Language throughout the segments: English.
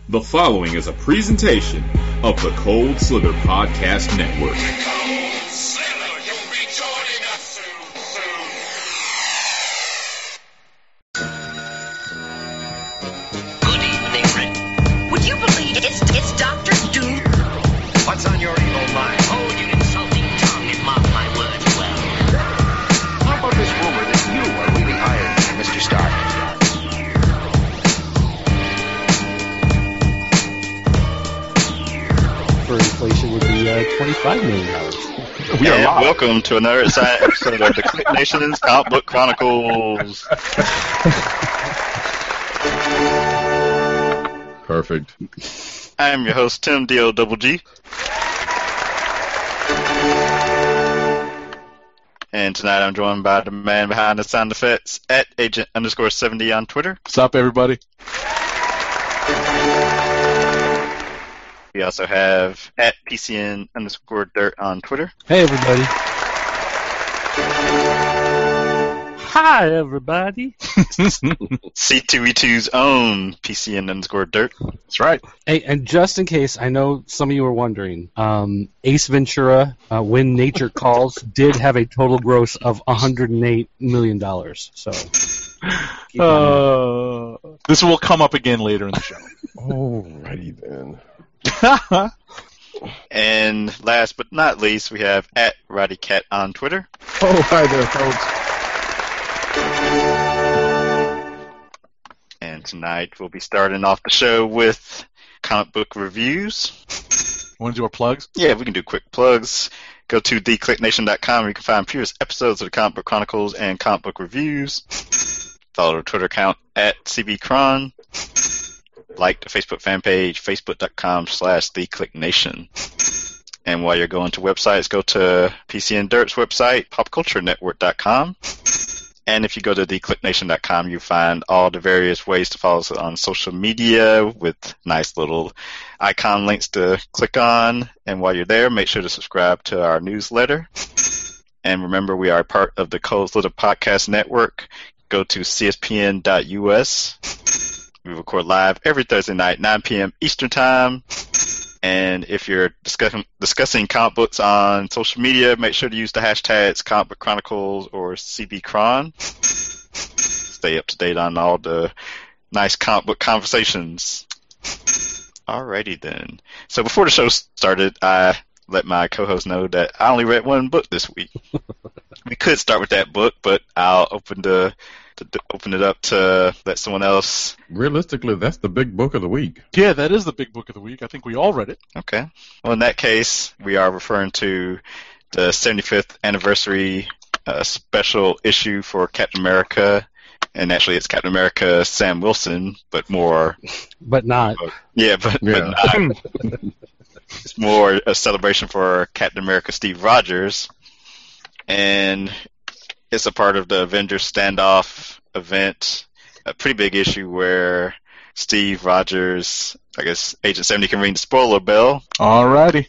The following is a presentation of the Cold Slither Podcast Network. Cold Slither, you'll be joining us soon. Good evening, Rick. Would you believe it's Dr. Doom? What's on your evil mind? Hold your insulting tongue and mark my words well. How about this rumor that you are really Iron Man, Mr. Stark? For inflation would be $25 million. We are live. Welcome to another exciting episode of the Click Nation's Comic Book Chronicles. Perfect. I am your host, Tim D-O-double-G. And tonight I'm joined by the man behind the sound effects at Agent_70 on Twitter. What's up, everybody? We also have at PCN_Dirt on Twitter. Hey, everybody. Hi, everybody. C2E2's own PCN_Dirt. That's right. Hey, and just in case, I know some of you were wondering, Ace Ventura, When Nature Calls, did have a total gross of $108 million. So, this will come up again later in the show. Alrighty then. And last but not least, we have at RowdyCat on Twitter. Oh, hi there, folks. And tonight we'll be starting off the show with comic book reviews. Want to do our plugs? Yeah, we can do quick plugs. Go to theclicknation.com where you can find previous episodes of the Comic Book Chronicles and comic book reviews. Follow our Twitter account at CBCron. Like the Facebook fan page, facebook.com/theclicknation. And while you're going to websites, go to PCN Dirt's website, popculturenetwork.com. And if you go to theclicknation.com, you find all the various ways to follow us on social media with nice little icon links to click on. And while you're there, make sure to subscribe to our newsletter. And remember, we are part of the Cold Slither Podcast Network. Go to cspn.us. We record live every Thursday night, 9 p.m. Eastern Time. And if you're discussing comic books on social media, make sure to use the hashtags Comic Book Chronicles or CBCron. Stay up to date on all the nice comic book conversations. Alrighty then. So before the show started, I let my co-host know that I only read one book this week. We could start with that book, but I'll open it up to let someone else. Realistically, that's the big book of the week. Yeah, that is the big book of the week. I think we all read it. Okay. Well, in that case, we are referring to the 75th anniversary special issue for Captain America. And actually, it's Captain America Sam Wilson, but more. But not. But not. It's more a celebration for Captain America Steve Rogers. And it's a part of the Avengers Standoff event, a pretty big issue where Steve Rogers, I guess Agent 70 can ring the spoiler bell. Alrighty.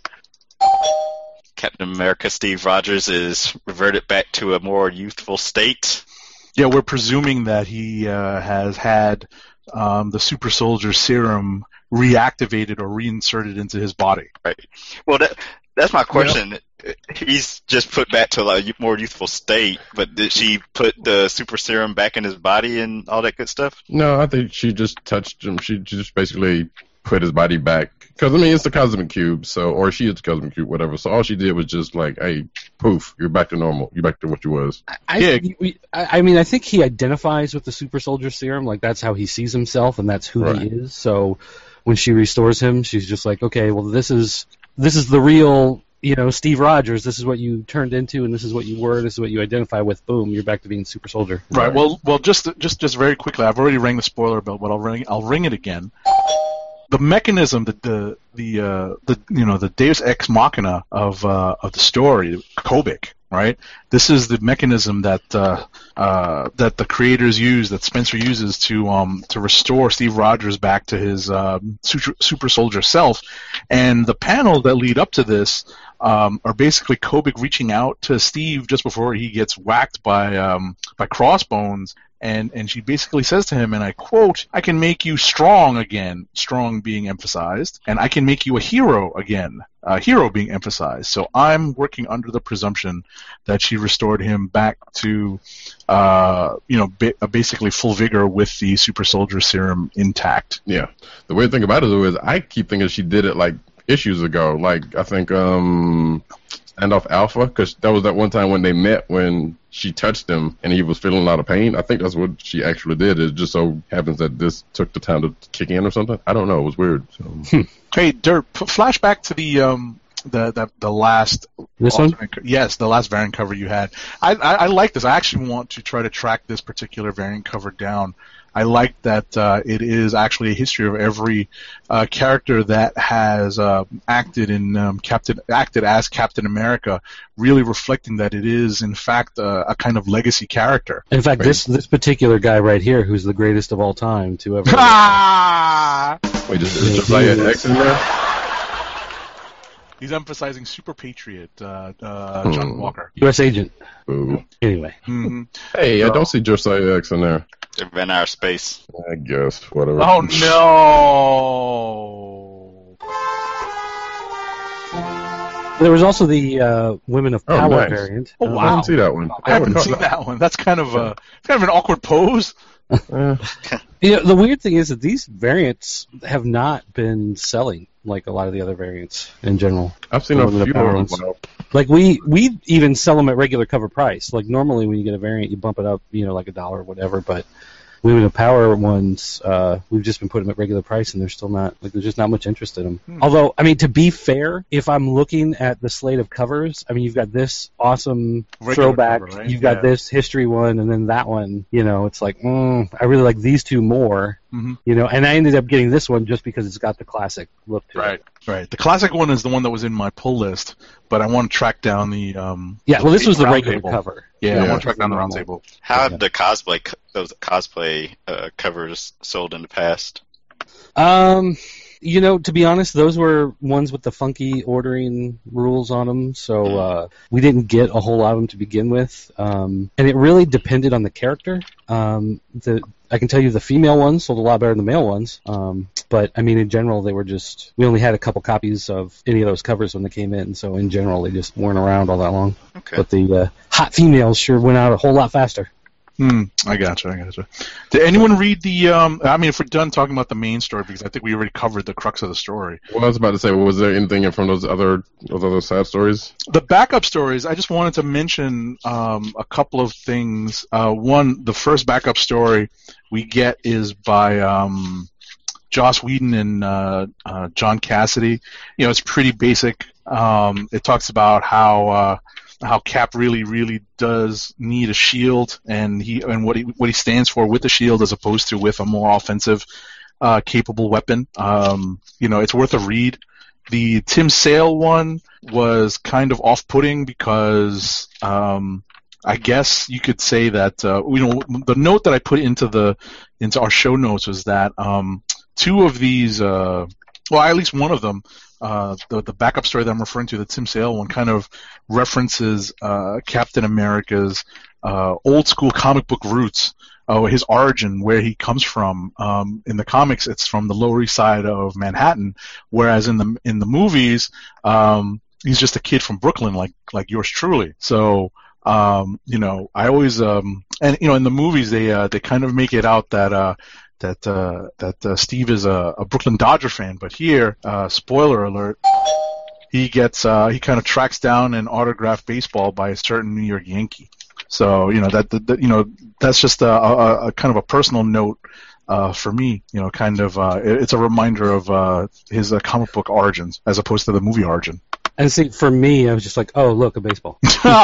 Captain America Steve Rogers is reverted back to a more youthful state. Yeah, we're presuming that he has had the super soldier serum reactivated or reinserted into his body. Right. Well, that's my question. Yep. He's just put back to a more youthful state, but did she put the super serum back in his body and all that good stuff? No, I think she just touched him. She just basically put his body back. Because, I mean, it's the Cosmic Cube, or she is the Cosmic Cube, whatever. So all she did was just like, hey, poof, you're back to normal. You're back to what you was. I mean, I think he identifies with the super soldier serum. Like, that's how he sees himself, and that's who he is. So when she restores him, she's just like, okay, well, this is the real, Steve Rogers. This is what you turned into, and this is what you were. This is what you identify with. Boom, you're back to being super soldier. Right. Well, just very quickly, I've already rang the spoiler bell, but I'll ring it again. The mechanism, the Deus Ex Machina of the story, Kobik, right? This is the mechanism that the creators use, that Spencer uses to restore Steve Rogers back to his super soldier self. And the panels that lead up to this are basically Kobik reaching out to Steve just before he gets whacked by Crossbones and she basically says to him, and I quote, "I can make you strong again," strong being emphasized, "and I can make you a hero again," hero being emphasized. So I'm working under the presumption that she restored him back to, basically full vigor with the super soldier serum intact. Yeah. The weird thing about it, though, is I keep thinking she did it, like, issues ago. Like, I think, Standoff Alpha, because that was that one time when they met when she touched him and he was feeling a lot of pain. I think that's what she actually did. It just so happens that this took the time to kick in or something. I don't know. It was weird. So. Hey, Dirt, flashback to the last. This one? Yes, the last variant cover you had. I like this. I actually want to try to track this particular variant cover down. I like that it is actually a history of every character that has acted as Captain America, really reflecting that it is in fact a kind of legacy character. In fact, this particular guy right here, who's the greatest of all time to ever. Wait, is Josiah X in there? He's emphasizing Super Patriot, John Walker. U.S. agent. Ooh. Anyway. Mm-hmm. Hey, I don't see Josiah X in there. They've been out of space. I guess, whatever. Oh, no! There was also the Women of Power nice. variant. Oh, wow. I didn't see that one. I haven't seen that one. That's kind of an awkward pose. The weird thing is that these variants have not been selling like a lot of the other variants in general. I've seen a few of them. Like we even sell them at regular cover price. Like normally when you get a variant, you bump it up, like $1 or whatever. But Women of Power ones, we've just been putting them at regular price, and they're still not. Like there's just not much interest in them. Although, I mean, to be fair, if I'm looking at the slate of covers, I mean, you've got this awesome regular throwback, cover, right? You've got this history one, and then that one. It's like, I really like these two more. Mm-hmm. And I ended up getting this one just because it's got the classic look to it. Right. The classic one is the one that was in my pull list, but I want to track down the. This was the regular table. cover. Yeah, I want to track down the round table. How have the cosplay covers sold in the past? To be honest, those were ones with the funky ordering rules on them, so we didn't get a whole lot of them to begin with. And it really depended on the character. I can tell you the female ones sold a lot better than the male ones. But, I mean, in general, they were just... We only had a couple copies of any of those covers when they came in, so in general, they just weren't around all that long. Okay. But the hot females sure went out a whole lot faster. I gotcha. Did anyone read the... if we're done talking about the main story, because I think we already covered the crux of the story. Well, I was about to say, was there anything from those other sad stories? The backup stories, I just wanted to mention a couple of things. One, the first backup story we get is by Joss Whedon and John Cassidy. It's pretty basic. It talks about how Cap really, really does need a shield, and what he stands for with the shield as opposed to with a more offensive, capable weapon. It's worth a read. The Tim Sale one was kind of off-putting because I guess you could say that the note that I put into our show notes was that two of these, at least one of them. The backup story that I'm referring to, the Tim Sale one, kind of references Captain America's old school comic book roots, his origin, where he comes from. In the comics, it's from the Lower East Side of Manhattan, whereas in the movies, he's just a kid from Brooklyn, like yours truly. So, I always in the movies they kind of make it out that Steve is a Brooklyn Dodger fan, but here, spoiler alert, he kind of tracks down an autographed baseball by a certain New York Yankee. So that's just a kind of a personal note for me. It's a reminder of his comic book origins as opposed to the movie origin. And see, for me, I was just like, oh, look, a baseball.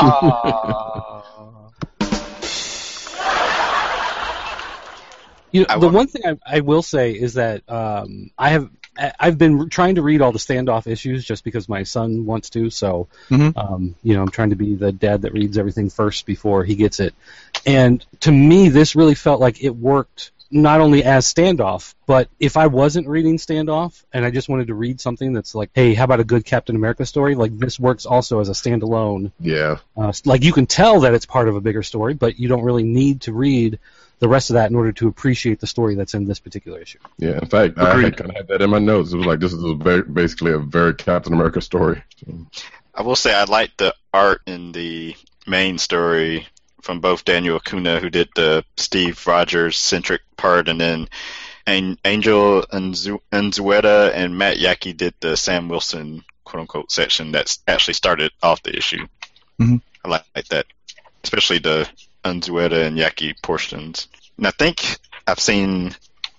The one thing I will say is that I've been trying to read all the standoff issues just because my son wants to. So, I'm trying to be the dad that reads everything first before he gets it. And to me, this really felt like it worked not only as standoff, but if I wasn't reading standoff and I just wanted to read something that's like, hey, how about a good Captain America story? Like this works also as a standalone. Yeah. Like you can tell that it's part of a bigger story, but you don't really need to read the rest of that in order to appreciate the story that's in this particular issue. Yeah, in fact, I kind of had that in my notes. It was like, this is basically a very Captain America story. So. I will say I like the art in the main story from both Daniel Acuna, who did the Steve Rogers-centric part, and then Angel Unzueta and Matt Yaki did the Sam Wilson, quote-unquote, section that's actually started off the issue. Mm-hmm. I like that, especially the Unzueta and Yaki portions. And I think I've seen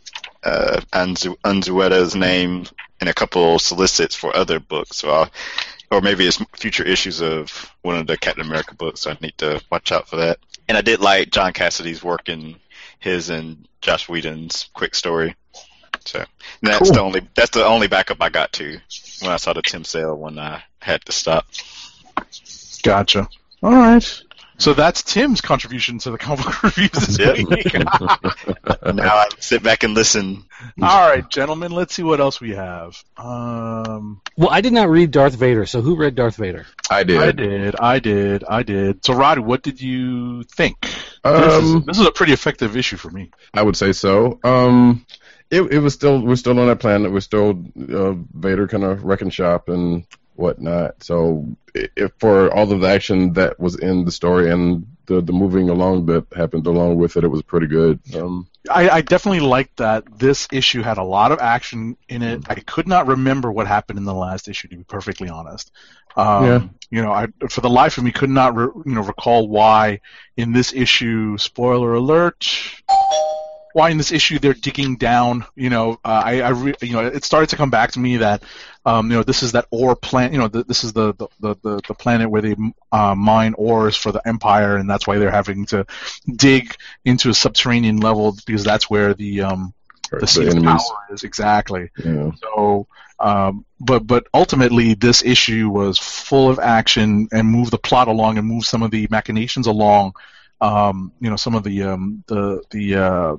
Unzueta's name in a couple solicits for other books, or maybe it's future issues of one of the Captain America books, so I need to watch out for that. And I did like John Cassidy's work in his and Joss Whedon's Quick Story. So that's cool. that's the only backup I got to when I saw the Tim Sale when I had to stop. Gotcha. All right. So that's Tim's contribution to the comic book reviews this week. Now I sit back and listen. All right, gentlemen, let's see what else we have. Well, I did not read Darth Vader, so who read Darth Vader? I did. I did. So, Roddy, what did you think? This is a pretty effective issue for me. I would say so. It was still, we're still on that planet. We're still Vader kind of wrecking shop and whatnot. So for all of the action that was in the story and the moving along that happened along with it, it was pretty good. I definitely liked that this issue had a lot of action in it. I could not remember what happened in the last issue, to be perfectly honest. You know, I for the life of me could not recall why in this issue, spoiler alert, why in this issue they're digging down. It started to come back to me that this is that ore planet. This is the planet where they mine ores for the Empire, and that's why they're having to dig into a subterranean level because that's where the seed of power is exactly. Yeah. So, but ultimately, this issue was full of action and moved the plot along and moved some of the machinations along. Some of the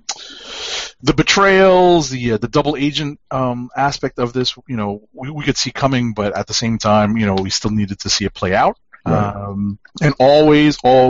betrayals, the double agent aspect of this, we could see coming, but at the same time, we still needed to see it play out. Right. And always, Sal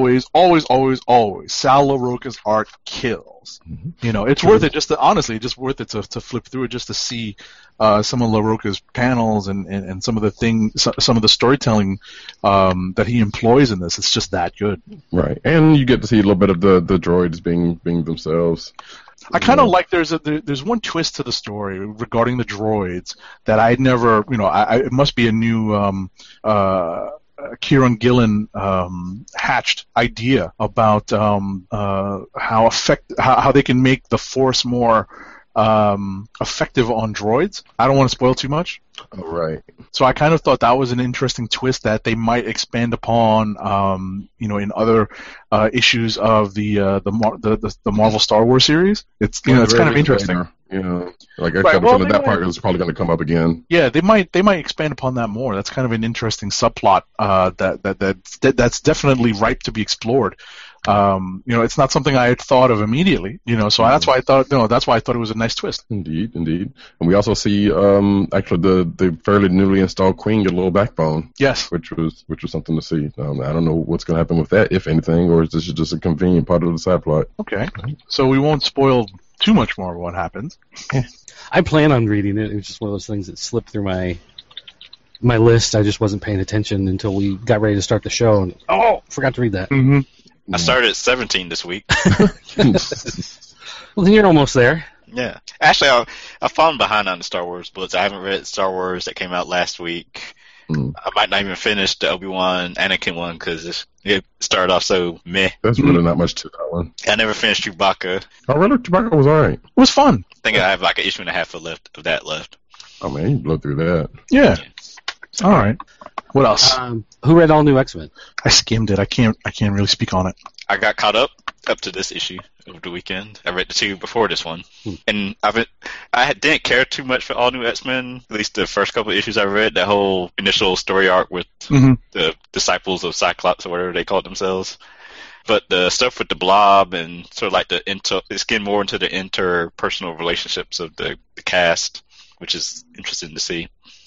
LaRocca's art kills. Mm-hmm. It's worth it just worth it to flip through it just to see some of LaRocca's panels and some of the storytelling that he employs in this. It's just that good. Right, and you get to see a little bit of the droids being themselves. I kind of like there's one twist to the story regarding the droids that I'd never, it must be a new Kieron Gillen hatched idea about how they can make the Force more effective on droids. I don't want to spoil too much. Oh, right. So I kind of thought that was an interesting twist that they might expand upon, in other issues of the Marvel Star Wars series. It's it's kind of interesting. That part is probably going to come up again. Yeah, they might expand upon that more. That's kind of an interesting subplot that's definitely ripe to be explored. It's not something I had thought of immediately. So that's why I thought it was a nice twist. Indeed. And we also see actually the fairly newly installed Queen get a little backbone. Yes, which was something to see. I don't know what's going to happen with that, if anything, or is this just a convenient part of the side plot? Okay, so we won't spoil too much more of what happens. I plan on reading it. It was just one of those things that slipped through my list. I just wasn't paying attention until we got ready to start the show, and forgot to read that. Mm-hmm. I started at 17 this week. Well, then you're almost there. Yeah. Actually, I've fallen behind on the Star Wars books. I haven't read Star Wars that came out last week. I might not even finish the Obi-Wan Anakin one because it started off so meh. There's really not much to that one. I never finished Chewbacca. Oh, really? Chewbacca was alright. It was fun. I think I have like an issue and a half of that left. Oh, man, you blow through that. Yeah. All right. What else? Who read All New X-Men? I skimmed it. I can't really speak on it. I got caught up to this issue over the weekend. I read the two before this one, and I didn't care too much for All New X-Men. At least the first couple of issues I read, that whole initial story arc with the disciples of Cyclops or whatever they called themselves. But the stuff with the Blob and sort of like it's getting more into the interpersonal relationships of the cast, which is interesting to see.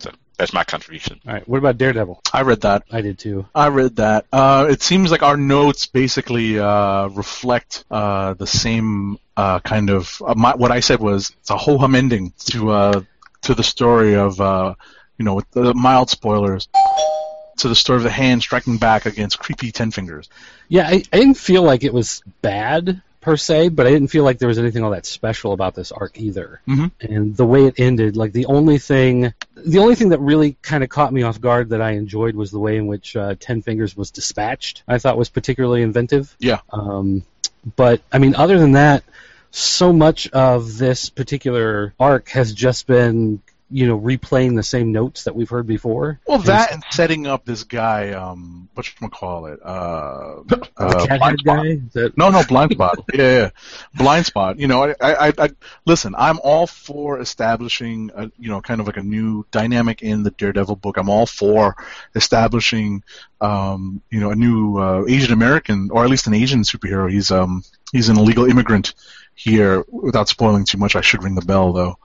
So that's my contribution. All right. What about Daredevil? I read that. I did too. I read that. It seems like our notes basically reflect the same kind of. What I said was it's a ho-hum ending to the story of with the mild spoilers, to the story of the Hand striking back against creepy Ten Fingers. Yeah, I didn't feel like it was bad per se, but I didn't feel like there was anything all that special about this arc either. Mm-hmm. And the way it ended, like the only thing that really kind of caught me off guard that I enjoyed was the way in which Ten Fingers was dispatched. I thought was particularly inventive. Yeah. But I mean, other than that, so much of this particular arc has just been replaying the same notes that we've heard before. Well, that and setting up this guy, whatchamacallit? The cat-head guy? No, Blind Spot. yeah, Blind Spot. I listen. I'm all for establishing, kind of like a new dynamic in the Daredevil book. I'm all for establishing, a new Asian American, or at least an Asian superhero. He's an illegal immigrant here. Without spoiling too much, I should ring the bell though.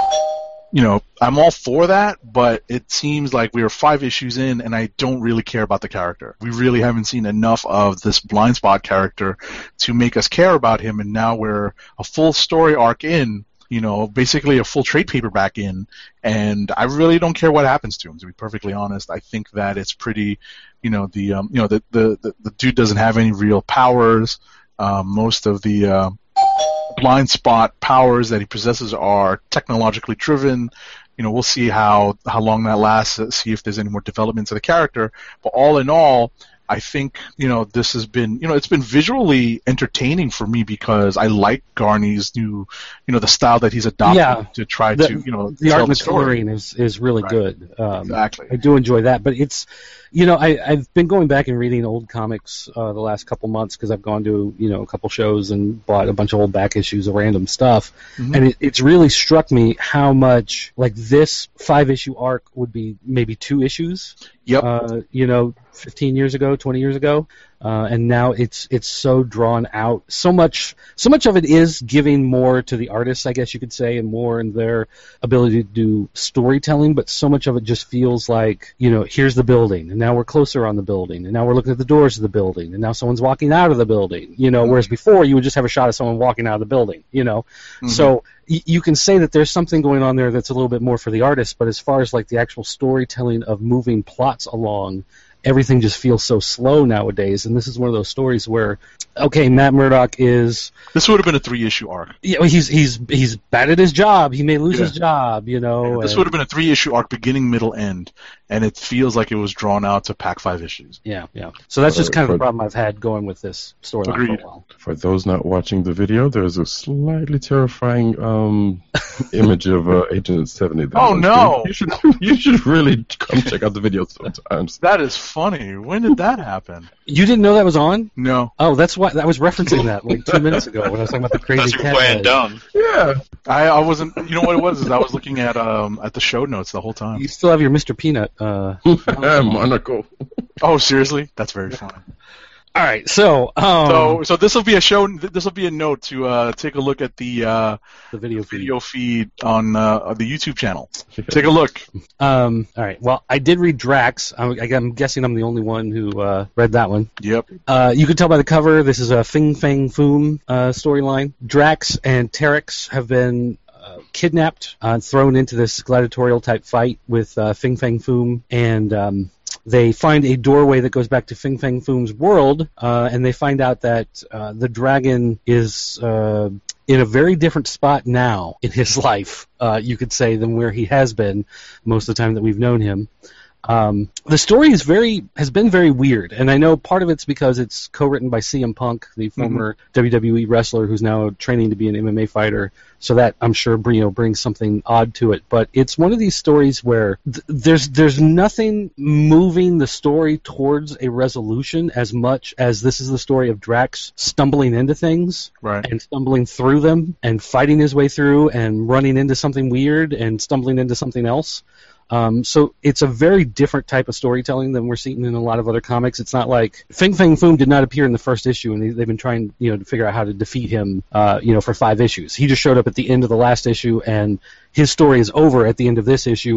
I'm all for that, but it seems like we are 5 issues in, and I don't really care about the character. We really haven't seen enough of this Blind Spot character to make us care about him, and now we're a full story arc in, basically a full trade paperback in, and I really don't care what happens to him, to be perfectly honest. I think that it's pretty, the dude doesn't have any real powers. Most of the Blind Spot powers that he possesses are technologically driven. We'll see how long that lasts, see if there's any more development to the character. But all in all, I think, this has been, it's been visually entertaining for me because I like Garney's new, the style that he's adopted to try to, the tell art the story. coloring is really good. Exactly. I do enjoy that, but it's, I've been going back and reading old comics the last couple months because I've gone to, a couple shows and bought a bunch of old back issues of random stuff, and it's really struck me how much, like, this 5-issue arc would be maybe 2 issues. Yep. 15 years ago, 20 years ago, and now it's so drawn out. So much of it is giving more to the artists, I guess you could say, and more in their ability to do storytelling. But so much of it just feels like, here's the building, and now we're closer on the building, and now we're looking at the doors of the building, and now someone's walking out of the building. Whereas before you would just have a shot of someone walking out of the building. So you can say that there's something going on there that's a little bit more for the artist, but as far as like the actual storytelling of moving plots along, everything just feels so slow nowadays, and this is one of those stories where, okay, Matt Murdock is... This would have been a 3-issue arc. Yeah, he's bad at his job. He may lose his job, This would have been a 3-issue arc, beginning, middle, end, and it feels like it was drawn out to pack 5 issues. Yeah. So that's just kind of the problem I've had going with this storyline for a while. For those not watching the video, there's a slightly terrifying image of Agent 70. Oh, no! You should really come check out the video sometimes. That is funny. When did that happen? You didn't know that was on? No. Oh, that's why I was referencing that like 2 minutes ago when I was talking about the crazy cat. Playing dumb. Yeah. I wasn't. You know what it was? Is I was looking at the show notes the whole time. You still have your Mr. Peanut. Monocle. Oh, seriously? That's very funny. All right, so this will be a show. This will be a note to take a look at the video feed on the YouTube channel. Take a look. All right. Well, I did read Drax. I'm guessing I'm the only one who read that one. Yep. You could tell by the cover. This is a Fin Fang Foom storyline. Drax and Terex have been kidnapped, thrown into this gladiatorial type fight with Fin Fang Foom, and they find a doorway that goes back to Fin Fang Foom's world, and they find out that the dragon is in a very different spot now in his life, you could say, than where he has been most of the time that we've known him. The story has been very weird, and I know part of it's because it's co-written by CM Punk, the former WWE wrestler who's now training to be an MMA fighter, so that, I'm sure, brings something odd to it. But it's one of these stories where there's nothing moving the story towards a resolution as much as this is the story of Drax stumbling into things, right, and stumbling through them, and fighting his way through, and running into something weird, and stumbling into something else. So it's a very different type of storytelling than we're seeing in a lot of other comics. It's not like Fin Fang Foom did not appear in the first issue, and they've been trying, to figure out how to defeat him, for 5 issues. He just showed up at the end of the last issue, and his story is over at the end of this issue,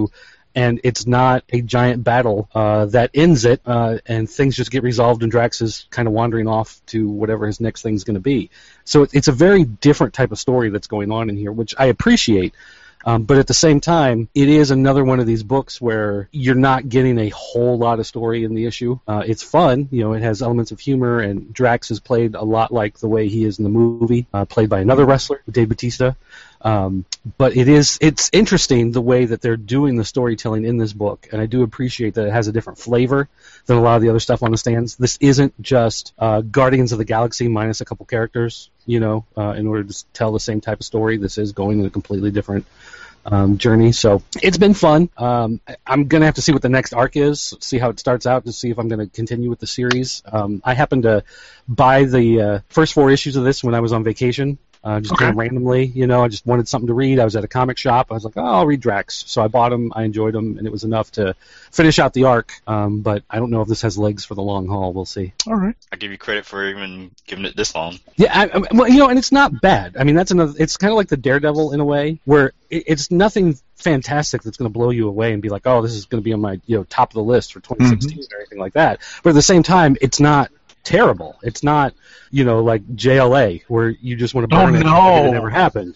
and it's not a giant battle that ends it, and things just get resolved, and Drax is kind of wandering off to whatever his next thing's going to be. So it's a very different type of story that's going on in here, which I appreciate. But at the same time, it is another one of these books where you're not getting a whole lot of story in the issue. It's fun, it has elements of humor, and Drax is played a lot like the way he is in the movie, played by another wrestler, Dave Bautista. But it's interesting the way that they're doing the storytelling in this book, and I do appreciate that it has a different flavor than a lot of the other stuff on the stands. This isn't just Guardians of the Galaxy minus a couple characters, in order to tell the same type of story. This is going in a completely different journey. So it's been fun. I'm going to have to see what the next arc is, see how it starts out, to see if I'm going to continue with the series. I happened to buy the first 4 issues of this when I was on vacation. Just kind of randomly, I just wanted something to read. I was at a comic shop. I was like, I'll read Drax. So I bought them. I enjoyed them, and it was enough to finish out the arc. But I don't know if this has legs for the long haul. We'll see. All right. I give you credit for even giving it this long. Yeah, and it's not bad. I mean, that's another. It's kind of like the Daredevil in a way, where it's nothing fantastic that's going to blow you away and be like, oh, this is going to be on my top of the list for 2016 or anything like that. But at the same time, it's not terrible. It's not, like JLA, where you just want to burn it and it never happened.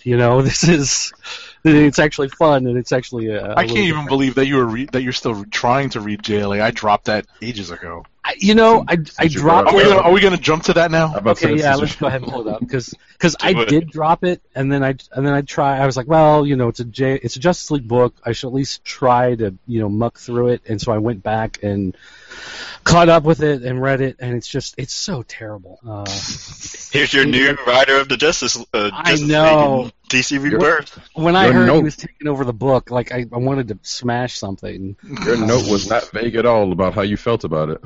It's actually fun, and it's actually I can't even believe that you're still trying to read JLA. I dropped that ages ago. I dropped it. Are we going to jump to that now? Okay, yeah, let's go ahead and pull it up, because I did drop it, and then I try. I was like, well, it's a Justice League book. I should at least try to muck through it, and so I went back and caught up with it and read it, and it's so terrible. Here's your new writer of the Justice I know. League DC Rebirth. When I heard he was taking over the book, like I wanted to smash something. Your note was not vague at all about how you felt about it.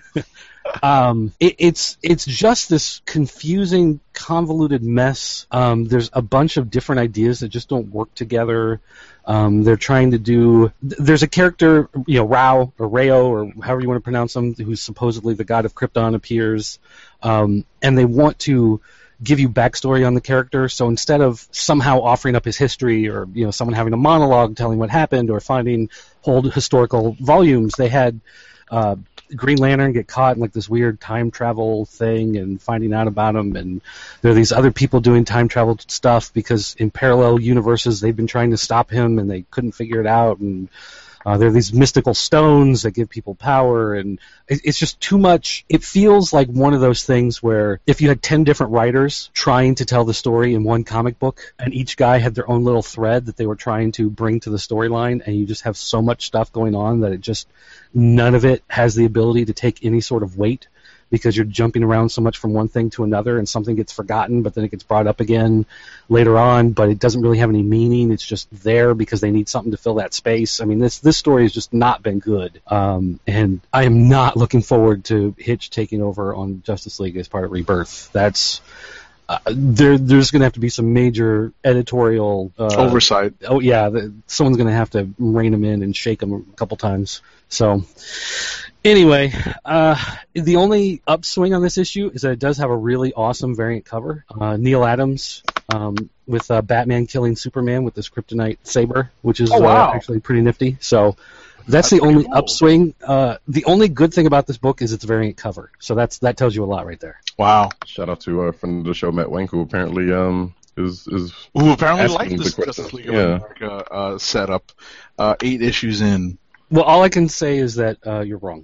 It's just this confusing, convoluted mess. There's a bunch of different ideas that just don't work together. They're trying to do. There's a character, Rao or Rayo or however you want to pronounce him, who's supposedly the god of Krypton, appears, and they want to give you backstory on the character. So instead of somehow offering up his history, or someone having a monologue telling what happened, or finding whole historical volumes, they had Green Lantern get caught in like this weird time travel thing and finding out about him, and there are these other people doing time travel stuff because in parallel universes they've been trying to stop him and they couldn't figure it out, and there are these mystical stones that give people power, and it's just too much. It feels like one of those things where if you had 10 different writers trying to tell the story in one comic book, and each guy had their own little thread that they were trying to bring to the storyline, and you just have so much stuff going on that none of it has the ability to take any sort of weight, because you're jumping around so much from one thing to another, and something gets forgotten, but then it gets brought up again later on, but it doesn't really have any meaning. It's just there because they need something to fill that space. I mean, this story has just not been good, and I am not looking forward to Hitch taking over on Justice League as part of Rebirth. That's there's going to have to be some major editorial oversight. Oh yeah, someone's going to have to rein him in and shake him a couple times. So anyway, the only upswing on this issue is that it does have a really awesome variant cover. Neil Adams with Batman killing Superman with this kryptonite saber, which is actually pretty nifty. So that's the only upswing. The only good thing about this book is its variant cover. So that tells you a lot right there. Wow! Shout out to a friend of the show, Matt Wank, who apparently who apparently liked this Justice League of America setup. 8 issues in. Well, all I can say is that you're wrong.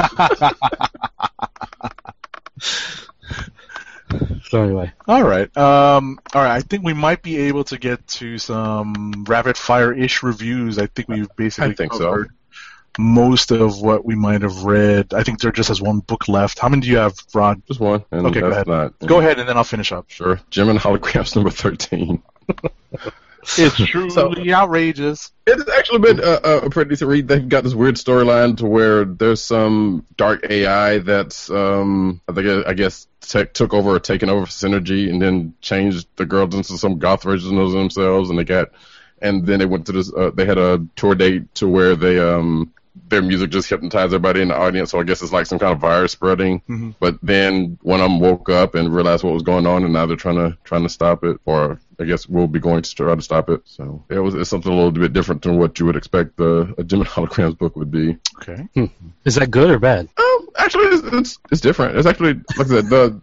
So anyway. All right. I think we might be able to get to some rapid fire-ish reviews. I think we've basically covered most of what we might have read. I think there just has one book left. How many do you have, Rod? Just one. And okay, go ahead. Go ahead, and then I'll finish up. Sure. Gem and Holograms number 13. It's truly outrageous. It's actually been a pretty decent read. They've got this weird storyline to where there's some dark AI that's, I guess, took over or taken over Synergy and then changed the girls into some goth versions of themselves, and then they went to this. They had a tour date to where they their music just hypnotized everybody in the audience. So I guess it's like some kind of virus spreading. Mm-hmm. But then one of them woke up and realized what was going on, and now they're trying to stop it, or I guess we'll be going to try to stop it. So it's something a little bit different than what you would expect a Jim and Holograms book would be. Okay. Is that good or bad? Actually, it's different. It's actually, like I said,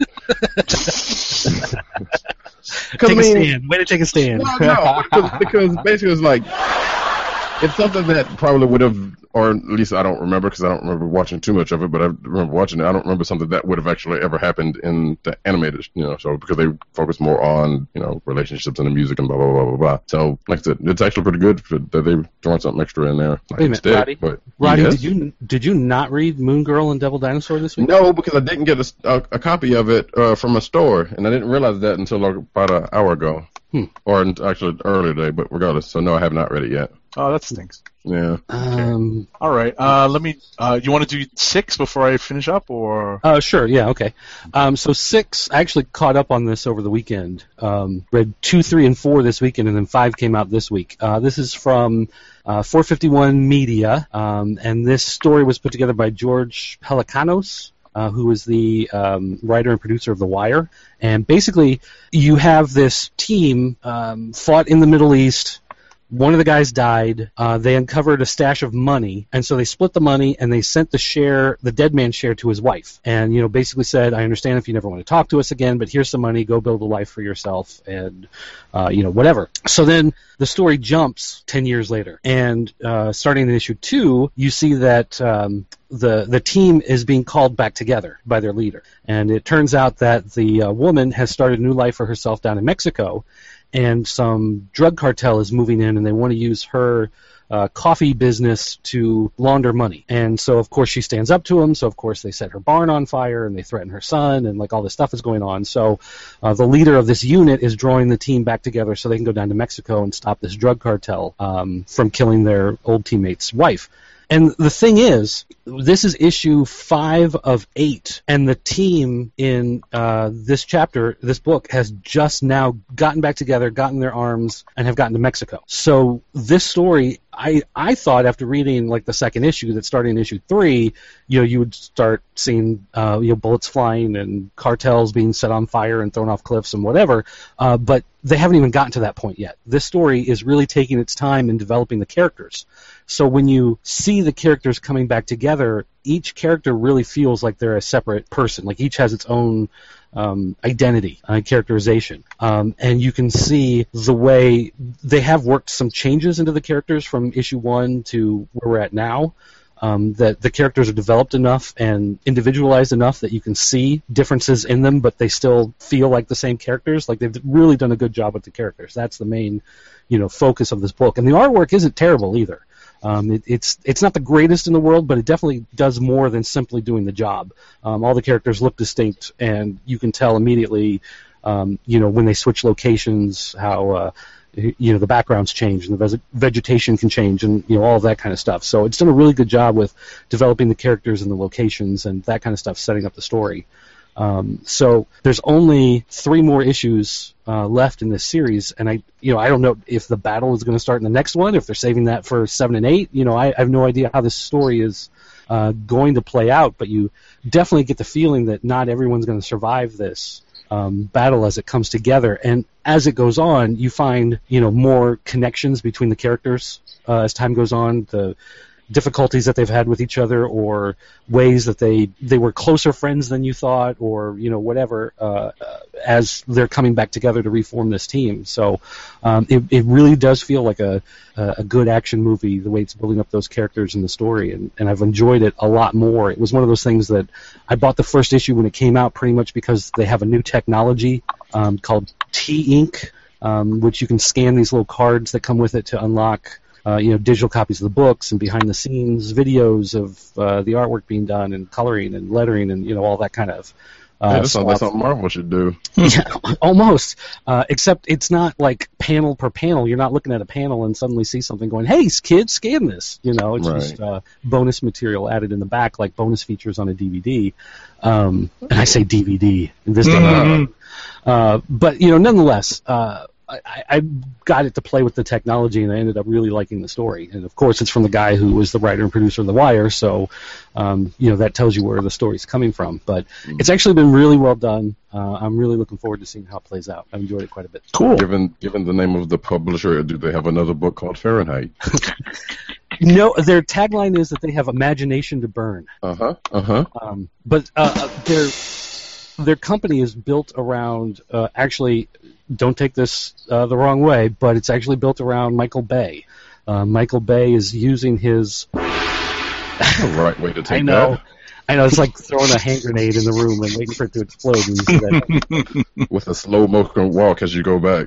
Take a stand. Way to take a stand. No, because basically it's like, it's something that probably would have, or at least I don't remember because I don't remember watching too much of it, but I remember watching it. I don't remember something that would have actually ever happened in the animated, show, because they focus more on, relationships and the music and blah, blah, blah, blah, blah. So, like I said, it's actually pretty good that they're throwing something extra in there. Wait a minute, Roddy, yes? did you not read Moon Girl and Devil Dinosaur this week? No, because I didn't get a copy of it from a store, and I didn't realize that until about an hour ago. Or actually earlier today, but regardless, so no, I have not read it yet. Oh, that stinks. Yeah. All right. Let me. You want to do 6 before I finish up, or? Sure. Yeah. Okay. So 6, I actually caught up on this over the weekend. Read 2, 3, and 4 this weekend, and then 5 came out this week. This is from 451 Media, and this story was put together by George Pelecanos, who is the writer and producer of The Wire. And basically, you have this team fought in the Middle East. One of the guys died. They uncovered a stash of money, and so they split the money, and they sent the dead man's share, to his wife. And, basically said, I understand if you never want to talk to us again, but here's some money. Go build a life for yourself, and, whatever. So then the story jumps 10 years later. And starting in issue 2, you see that the team is being called back together by their leader. And it turns out that the woman has started a new life for herself down in Mexico, and some drug cartel is moving in, and they want to use her coffee business to launder money. And so, of course, she stands up to them. So, of course, they set her barn on fire, and they threaten her son, and, all this stuff is going on. So the leader of this unit is drawing the team back together so they can go down to Mexico and stop this drug cartel from killing their old teammate's wife. And the thing is, this is issue 5 of 8, and the team in this book, has just now gotten back together, gotten their arms, and have gotten to Mexico. So this story, I thought after reading the second issue that starting in issue 3, you would start seeing bullets flying and cartels being set on fire and thrown off cliffs and whatever, but they haven't even gotten to that point yet. This story is really taking its time in developing the characters. So when you see the characters coming back together, each character really feels like they're a separate person. Each has its own identity and characterization. And you can see the way they have worked some changes into the characters from issue 1 to where we're at now. That the characters are developed enough and individualized enough that you can see differences in them, but they still feel like the same characters. They've really done a good job with the characters. That's the main, focus of this book. And the artwork isn't terrible either. It's not the greatest in the world, but it definitely does more than simply doing the job. All the characters look distinct, and you can tell immediately, when they switch locations, how the backgrounds change and the vegetation can change, and all of that kind of stuff. So it's done a really good job with developing the characters and the locations and that kind of stuff, setting up the story. So there's only 3 more issues left in this series, and I don't know if the battle is going to start in the next one, if they're saving that for 7 and 8. I have no idea how this story is going to play out, but you definitely get the feeling that not everyone's going to survive this battle as it comes together. And as it goes on, you find more connections between the characters as time goes on. The difficulties that they've had with each other, or ways that they were closer friends than you thought, or whatever, as they're coming back together to reform this team. So it really does feel like a good action movie, the way it's building up those characters and the story, and I've enjoyed it a lot more. It was one of those things that I bought the first issue when it came out pretty much because they have a new technology called T-Ink, which you can scan these little cards that come with it to unlock digital copies of the books and behind-the-scenes videos of the artwork being done and coloring and lettering and all that kind of that sounds like something Marvel should do. Yeah, almost. Except it's not like panel per panel. You're not looking at a panel and suddenly see something going, "Hey, kids, scan this." It's right. Just bonus material added in the back, like bonus features on a DVD. And I say DVD in this day. But nonetheless. I got it to play with the technology, and I ended up really liking the story. And of course, it's from the guy who was the writer and producer of The Wire, so that tells you where the story's coming from. But it's actually been really well done. I'm really looking forward to seeing how it plays out. I've enjoyed it quite a bit. Cool. Given the name of the publisher, do they have another book called Fahrenheit? No, their tagline is that they have imagination to burn. But their company is built around actually. Don't take this the wrong way, but it's actually built around Michael Bay. Michael Bay is using his... The right way to take that. I know, it's like throwing a hand grenade in the room and waiting for it to explode. When you see that. With a slow motion walk as you go back.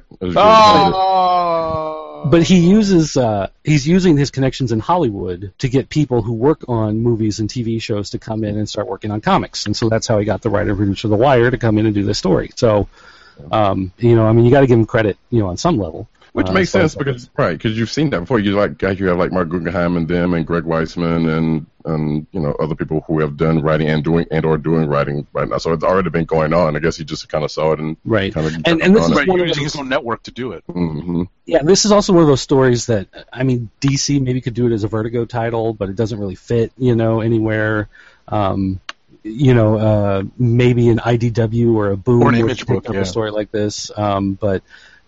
But he's using his connections in Hollywood to get people who work on movies and TV shows to come in and start working on comics. And so that's how he got the writer and producer of The Wire to come in and do this story. So... you got to give him credit, on some level. Which makes sense because you've seen that before. You have like Mark Guggenheim and them and Greg Weisman and other people who have done writing and doing writing right now. So it's already been going on. I guess he just kind of saw it and right. Kind of and this is one using his own network to do it. Mm-hmm. Yeah, this is also one of those stories that DC maybe could do it as a Vertigo title, but it doesn't really fit anywhere. Maybe an IDW or a Boom or an Image book, a story like this. But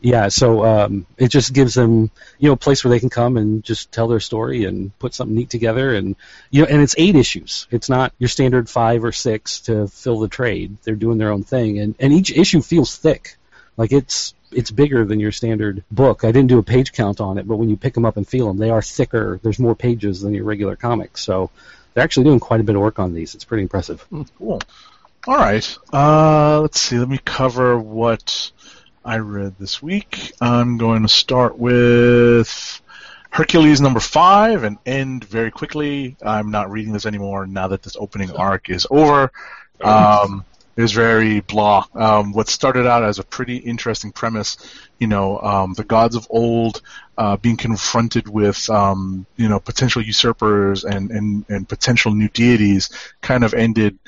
it just gives them a place where they can come and just tell their story and put something neat together. And and it's 8 issues. It's not your standard 5 or 6 to fill the trade. They're doing their own thing, and each issue feels thick. Like it's bigger than your standard book. I didn't do a page count on it, but when you pick them up and feel them, they are thicker. There's more pages than your regular comics. So. They're actually doing quite a bit of work on these. It's pretty impressive. Cool. All right. Let's see. Let me cover what I read this week. I'm going to start with Hercules number 5 and end very quickly. I'm not reading this anymore now that this opening arc is over. It was very blah. What started out as a pretty interesting premise, the gods of old being confronted with, potential usurpers and potential new deities, kind of ended,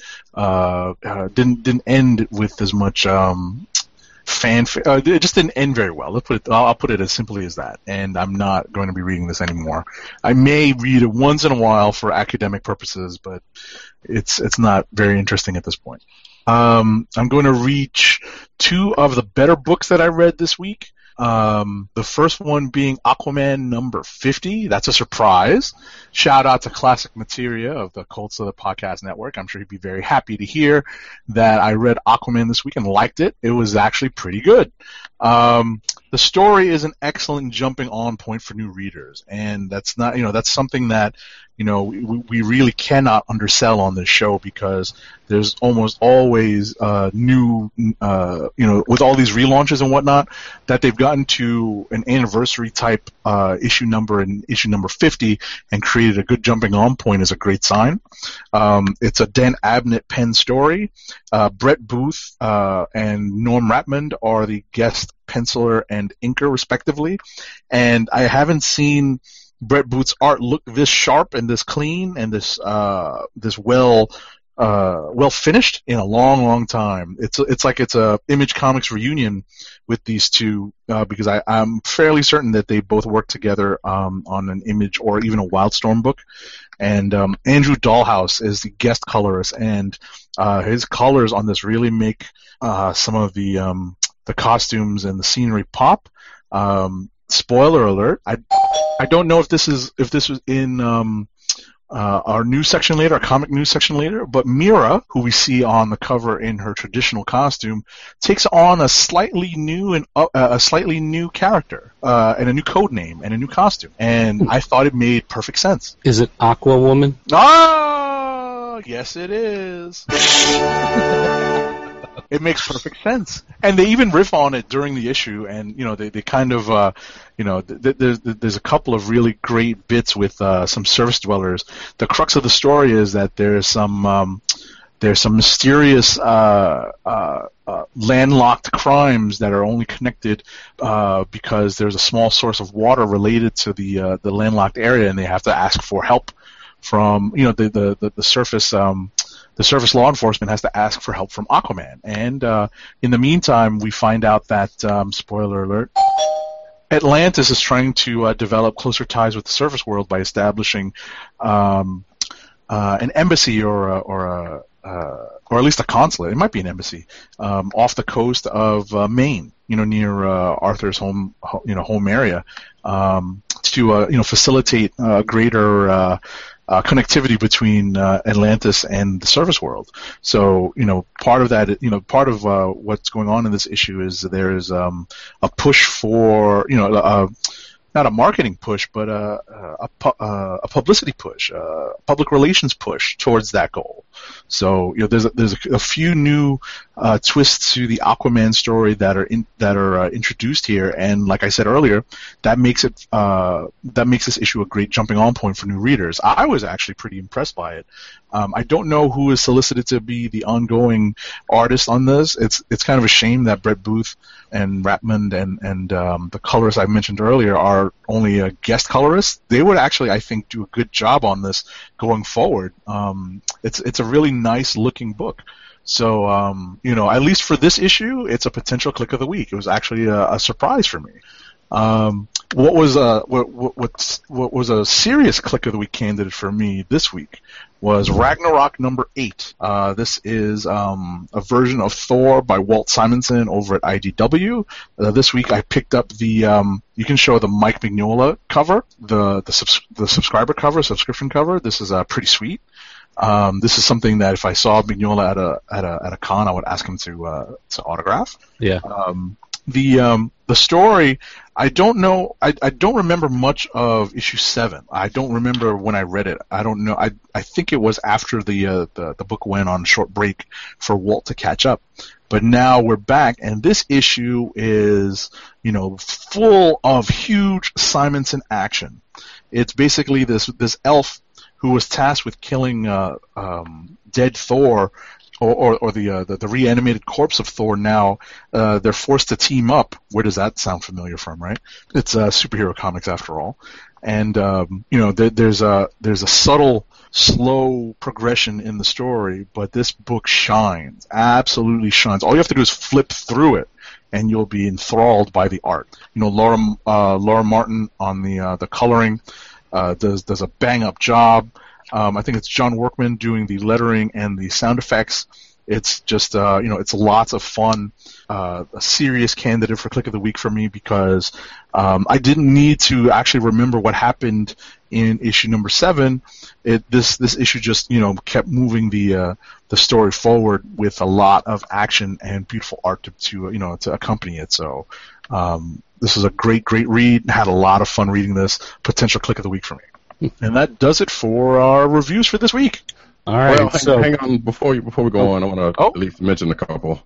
didn't end with as much fanfare. It just didn't end very well. I'll put it as simply as that. And I'm not going to be reading this anymore. I may read it once in a while for academic purposes, but it's not very interesting at this point. I'm going to reach 2 of the better books that I read this week. The first one being Aquaman number 50. That's a surprise. Shout out to Classic Materia of the Cold Slither Podcast Network. I'm sure he'd be very happy to hear that I read Aquaman this week and liked it. It was actually pretty good. The story is an excellent jumping on point for new readers, and that's not, that's something that, we really cannot undersell on this show because there's almost always new, with all these relaunches and whatnot, that they've gotten to an anniversary type issue number and issue number 50 and created a good jumping on point is a great sign. It's a Dan Abnett pen story. Brett Booth and Norm Rapmund are the guest penciler and inker respectively, and I haven't seen Brett Booth's art look this sharp and this clean and this well finished in a long time. It's like it's a Image Comics reunion with these two because I'm fairly certain that they both worked together on an Image or even a Wildstorm book. And Andrew Dahlhaus is the guest colorist, and his colors on this really make some of the costumes and the scenery pop. Spoiler alert! I don't know if this was in our news section later, our comic news section later, but Mira, who we see on the cover in her traditional costume, takes on a slightly new character and a new code name and a new costume, and I thought it made perfect sense. Is it Aqua Woman? Ah, yes, it is. It makes perfect sense, and they even riff on it during the issue, and they kind of there's a couple of really great bits with some surface dwellers. The crux of the story is that there's some mysterious landlocked crimes that are only connected because there's a small source of water related to the landlocked area, and they have to ask for help from the surface. the surface law enforcement has to ask for help from Aquaman. And in the meantime, we find out that, spoiler alert, Atlantis is trying to develop closer ties with the surface world by establishing an embassy or at least a consulate. It might be an embassy off the coast of Maine, near Arthur's home area, to facilitate greater connectivity between Atlantis and the surface world. So, part of that, part of what's going on in this issue is there's a push for, not a marketing push, but a publicity push, a public relations push towards that goal. So there's a few new twists to the Aquaman story that are introduced here, and like I said earlier, that makes this issue a great jumping on point for new readers. I was actually pretty impressed by it. I don't know who is solicited to be the ongoing artist on this. It's kind of a shame that Brett Booth and Ratmond and the colorists I mentioned earlier are only guest colorists. They would actually, I think, do a good job on this going forward. It's a really nice looking book. So, at least for this issue, it's a potential click of the week. It was actually a surprise for me. What was a serious click of the week candidate for me this week was Ragnarok number 8. This is a version of Thor by Walt Simonson over at IDW. This week I picked up the you can show the Mike Mignola cover, the subscriber cover, subscription cover. This is pretty sweet. This is something that if I saw Mignola at a con, I would ask him to autograph. Yeah. The story, I don't know. I don't remember much of issue 7. I don't remember when I read it. I don't know. I think it was after the book went on short break for Walt to catch up. But now we're back, and this issue is full of huge Simonson action. It's basically this elf who was tasked with killing dead Thor. Or the reanimated corpse of Thor. Now they're forced to team up. Where does that sound familiar from, right? It's superhero comics after all. And there's a subtle, slow progression in the story, but this book shines, absolutely shines. All you have to do is flip through it, and you'll be enthralled by the art. Laura Martin on the coloring does a bang up job. I think it's John Workman doing the lettering and the sound effects. It's just, it's lots of fun. A serious candidate for Click of the Week for me because I didn't need to actually remember what happened in issue number 7. This issue just, kept moving the story forward with a lot of action and beautiful art to accompany it. So this was a great read. Had a lot of fun reading this. Potential Click of the Week for me. And that does it for our reviews for this week. All right. Well, hang on. Before we go on, I want to at least mention a couple.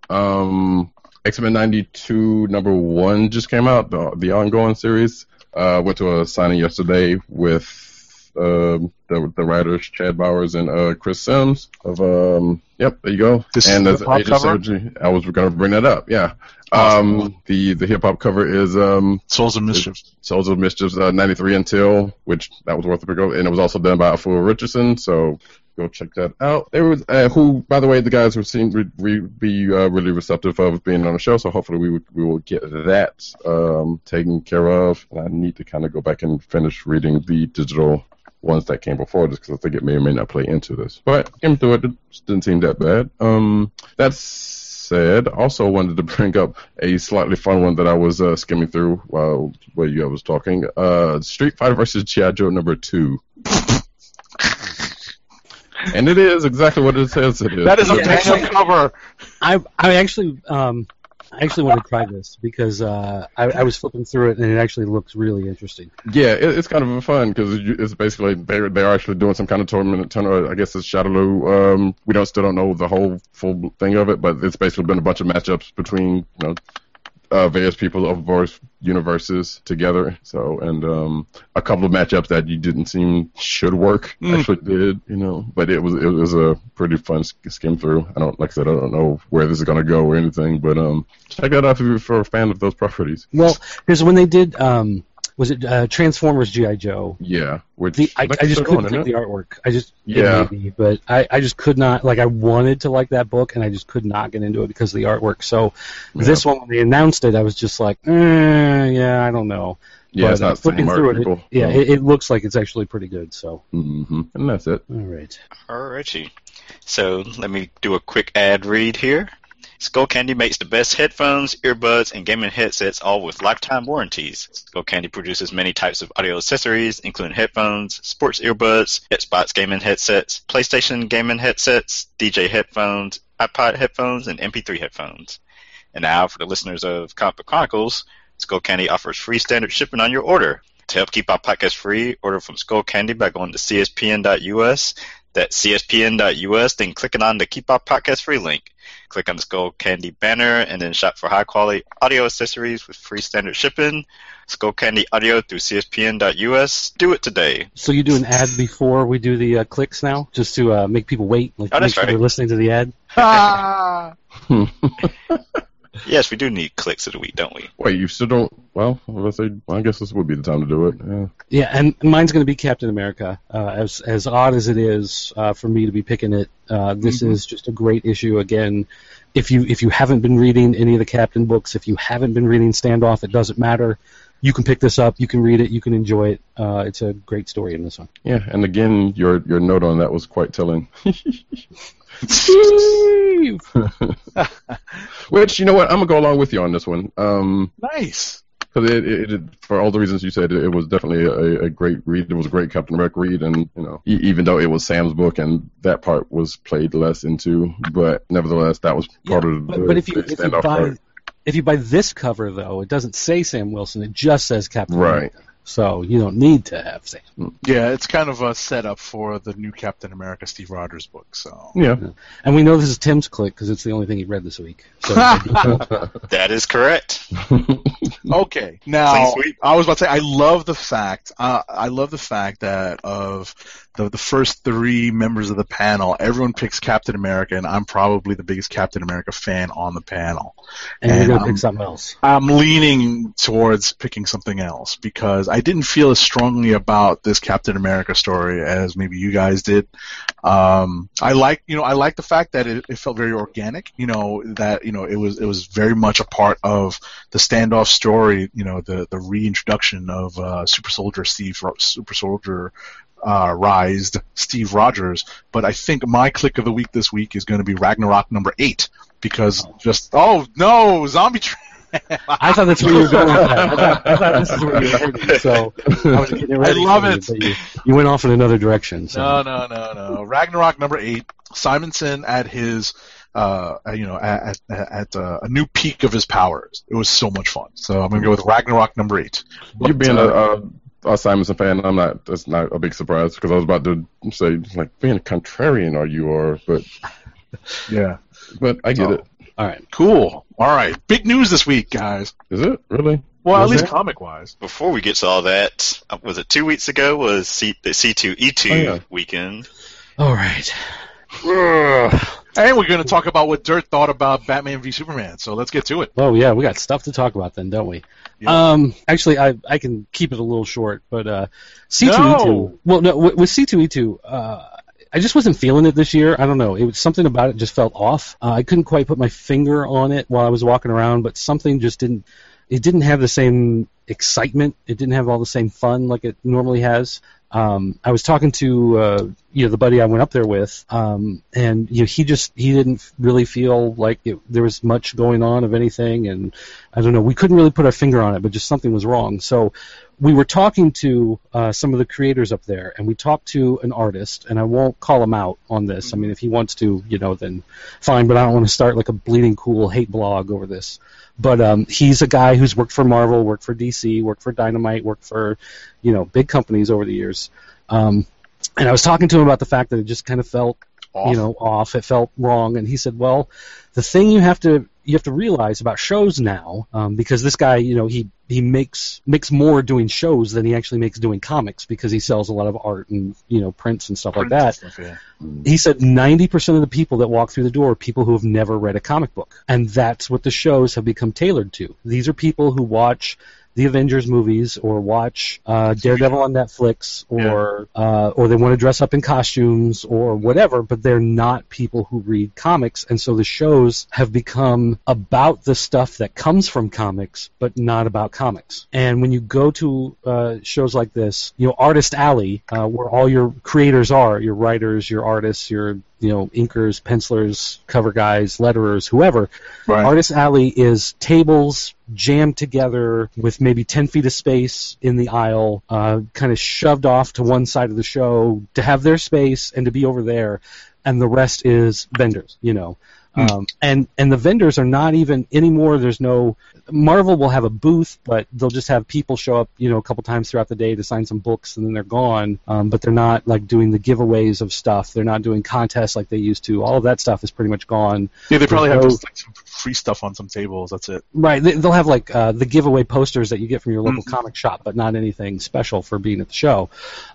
X-Men 92 number 1 just came out, the ongoing series. Went to a signing yesterday with the writers Chad Bowers and Chris Sims of yep, there you go. And as Agent Surgery, I was going to bring that up. Yeah. Awesome. The hip hop cover is Souls of Mischief. Souls of Mischief's 93 Until, which that was worth a pick up, and it was also done by Afua Richardson. So go check that out. There was who, by the way, the guys who seem to be really receptive of being on the show. So hopefully we will get that taken care of. And I need to kind of go back and finish reading the digital ones that came before this because I think it may or may not play into this. But came through it. It didn't seem that bad. That's said, also wanted to bring up a slightly fun one that I was skimming through while you was talking. Street Fighter vs. G.I. Joe number 2. And it is exactly what it says it is. That is a bang-up cover. I actually want to try this because I was flipping through it and it actually looks really interesting. Yeah, it's kind of fun because it's basically they're actually doing some kind of tournament. I guess it's Shadaloo. We still don't know the whole full thing of it, but it's basically been a bunch of matchups between various people of both universes together. So and a couple of matchups that you didn't seem should work actually did. But it was a pretty fun skim through. I don't know where this is going to go or anything, but check that out if you're a fan of those properties. Well, because when they did Was it Transformers G.I. Joe? Yeah, which I just couldn't like the artwork. But I just could not, like, I wanted to like that book, and I just could not get into it because of the artwork. So this one, when they announced it, I was just like, I don't know. Yeah, but, it's not looking smart through people. It looks like it's actually pretty good. So, and that's it. All right. Alrighty. So let me do a quick ad read here. Skullcandy makes the best headphones, earbuds, and gaming headsets, all with lifetime warranties. Skullcandy produces many types of audio accessories, including headphones, sports earbuds, Xbox gaming headsets, PlayStation gaming headsets, DJ headphones, iPod headphones, and MP3 headphones. And now, for the listeners of Comic Book Chronicles, Skullcandy offers free standard shipping on your order. To help keep our podcast free, order from Skullcandy by going to CSPN.us. That's CSPN.us, then clicking on the Keep Our Podcast Free link. Click on the Skullcandy banner and then shop for high-quality audio accessories with free standard shipping. Skullcandy Audio through CSPN.us. Do it today. So you do an ad before we do the clicks now, just to make people wait, like make sure they're listening to the ad? Yes, we do need clicks of the week, don't we? Wait, you still don't? Well, let's say, I guess this would be the time to do it. Yeah, and mine's going to be Captain America. As odd as it is for me to be picking it, this is just a great issue. Again, if you haven't been reading any of the Captain books, if you haven't been reading Standoff, it doesn't matter. You can pick this up. You can read it. You can enjoy it. It's a great story in this one. Yeah, and again, your note on that was quite telling. Which, you know what, I'm gonna go along with you on this one. Nice. Because it for all the reasons you said, it was definitely a great read. It was a great Captain America read, and even though it was Sam's book and that part was played less into, but nevertheless, that was part of the standoff part. If you buy this cover, though, it doesn't say Sam Wilson. It just says Captain America. Right. So you don't need to have Sam. Yeah, it's kind of a setup for the new Captain America Steve Rogers book. So yeah. And we know this is Tim's click because it's the only thing he read this week. So. That is correct. Okay, now I was about to say I love the fact that of the first three members of the panel, everyone picks Captain America, and I'm probably the biggest Captain America fan on the panel. And you're going to pick something else. I'm leaning towards picking something else because I didn't feel as strongly about this Captain America story as maybe you guys did. I like the fact that it felt very organic. It was very much a part of the Standoff story. The reintroduction of Super Soldier Rised Steve Rogers, but I think my click of the week this week is going to be Ragnarok number 8 because zombie train. I thought that's where you were going with that. I thought this is where you were heading, so I was getting ready. I love it. You went off in another direction. So. No. Ragnarok number 8. Simonson at his at a new peak of his powers. It was so much fun. So I'm going to go with Ragnarok number 8. You being a Simonson fan, that's not a big surprise because I was about to say, like, being a contrarian but yeah, but I get it. All right, cool. All right, big news this week, guys. Is it really? Well, at least comic-wise. Before we get to all that, was it 2 weeks ago? Was the C2E2 weekend? All right. And we're going to talk about what Dirt thought about Batman v Superman. So let's get to it. Oh yeah, we got stuff to talk about then, don't we? Yeah. Actually, I can keep it a little short, but C2E2. No! Well, no, with C2E2, I just wasn't feeling it this year. I don't know. It was something about it just felt off. I couldn't quite put my finger on it while I was walking around, but something just didn't. It didn't have the same excitement. It didn't have all the same fun like it normally has. I was talking to the buddy I went up there with, and he didn't really feel like there was much going on of anything, and I don't know. We couldn't really put our finger on it, but just something was wrong. So we were talking to some of the creators up there, and we talked to an artist, and I won't call him out on this. I mean, if he wants to, then fine, but I don't want to start like a bleeding cool hate blog over this. But he's a guy who's worked for Marvel, worked for DC, worked for Dynamite, worked for, big companies over the years. And I was talking to him about the fact that it just kind of felt, off. It felt wrong. And he said, well, the thing you have to realize about shows now, because this guy, he makes more doing shows than he actually makes doing comics because he sells a lot of art and, prints and stuff like that. He said 90% of the people that walk through the door are people who have never read a comic book. And that's what the shows have become tailored to. These are people who watch the Avengers movies or watch Daredevil on Netflix or they want to dress up in costumes or whatever, but they're not people who read comics, and so the shows have become about the stuff that comes from comics, but not about comics. And when you go to shows like this, Artist Alley, where all your creators are, your writers, your artists, your inkers, pencilers, cover guys, letterers, whoever. Right. Artist Alley is tables jammed together with maybe 10 feet of space in the aisle, kind of shoved off to one side of the show to have their space and to be over there, and the rest is vendors, And the vendors are not even anymore. There's no Marvel will have a booth, but they'll just have people show up, a couple times throughout the day to sign some books, and then they're gone. But they're not like doing the giveaways of stuff. They're not doing contests like they used to. All of that stuff is pretty much gone. Yeah, they probably have just like some free stuff on some tables. That's it. Right. They'll have like the giveaway posters that you get from your local comic shop, but not anything special for being at the show.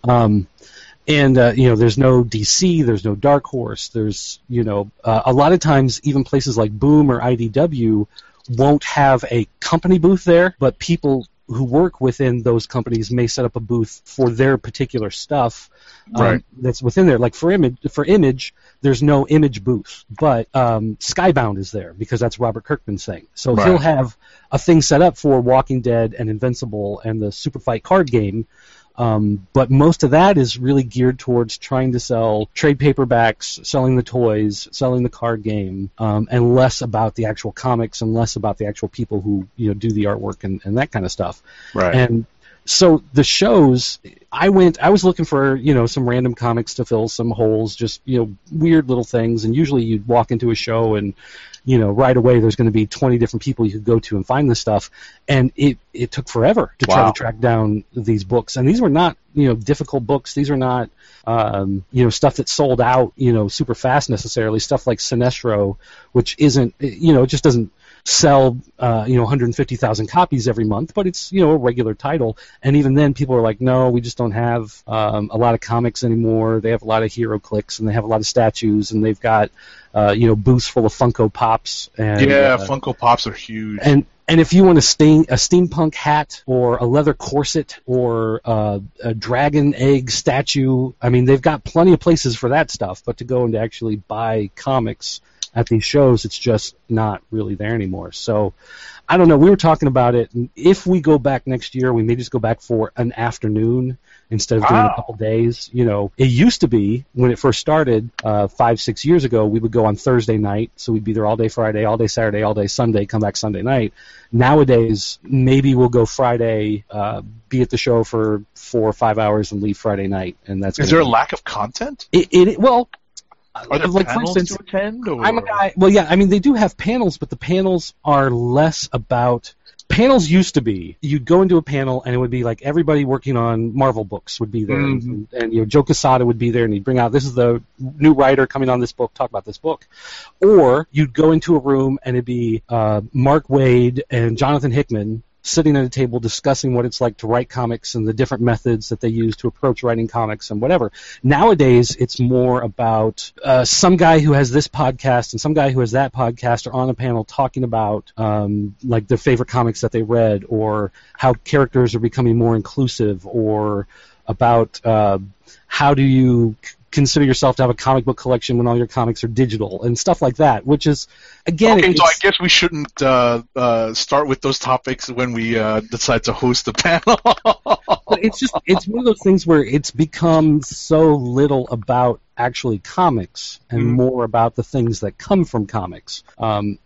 And, there's no DC, there's no Dark Horse, there's, a lot of times even places like Boom or IDW won't have a company booth there, but people who work within those companies may set up a booth for their particular stuff that's within there. Like for Image, there's no Image booth, but Skybound is there because that's Robert Kirkman's thing. So he'll have a thing set up for Walking Dead and Invincible and the Super Fight card game. But most of that is really geared towards trying to sell trade paperbacks, selling the toys, selling the card game, and less about the actual comics and less about the actual people who do the artwork and that kind of stuff. Right. And so the shows, I was looking for some random comics to fill some holes, just weird little things. And usually you'd walk into a show and right away there's going to be 20 different people you could go to and find this stuff. And it took forever to try to track down these books. And these were not, difficult books. These are not, stuff that sold out, super fast necessarily. Stuff like Sinestro, which isn't, it just doesn't sell, 150,000 copies every month, but it's, a regular title. And even then people are like, no, we just don't have a lot of comics anymore. They have a lot of hero clicks and they have a lot of statues and they've got, booths full of Funko Pops. And, Funko Pops are huge. And if you want a steampunk hat or a leather corset or a dragon egg statue, I mean, they've got plenty of places for that stuff, but to go and to actually buy comics at these shows, it's just not really there anymore. So, I don't know. We were talking about it. If we go back next year, we may just go back for an afternoon instead of doing a couple days. It used to be, when it first started 5-6 years ago, we would go on Thursday night, so we'd be there all day Friday, all day Saturday, all day Sunday, come back Sunday night. Nowadays, maybe we'll go Friday, be at the show for 4 or 5 hours and leave Friday night. And that's. Is there a lack of content? Well, are there panels for instance, to attend? Or? I'm a guy. Well, yeah. I mean, they do have panels, but the panels are less about. Panels used to be you'd go into a panel and it would be like everybody working on Marvel books would be there, and Joe Quesada would be there, and he'd bring out, this is the new writer coming on this book, talk about this book. Or you'd go into a room and it'd be Mark Waid and Jonathan Hickman sitting at a table discussing what it's like to write comics and the different methods that they use to approach writing comics and whatever. Nowadays, it's more about some guy who has this podcast and some guy who has that podcast are on a panel talking about like their favorite comics that they read, or how characters are becoming more inclusive, or about how do you consider yourself to have a comic book collection when all your comics are digital and stuff like that, which is, again... Okay, so I guess we shouldn't start with those topics when we decide to host the panel. It's one of those things where it's become so little about actually comics and more about the things that come from comics. I'm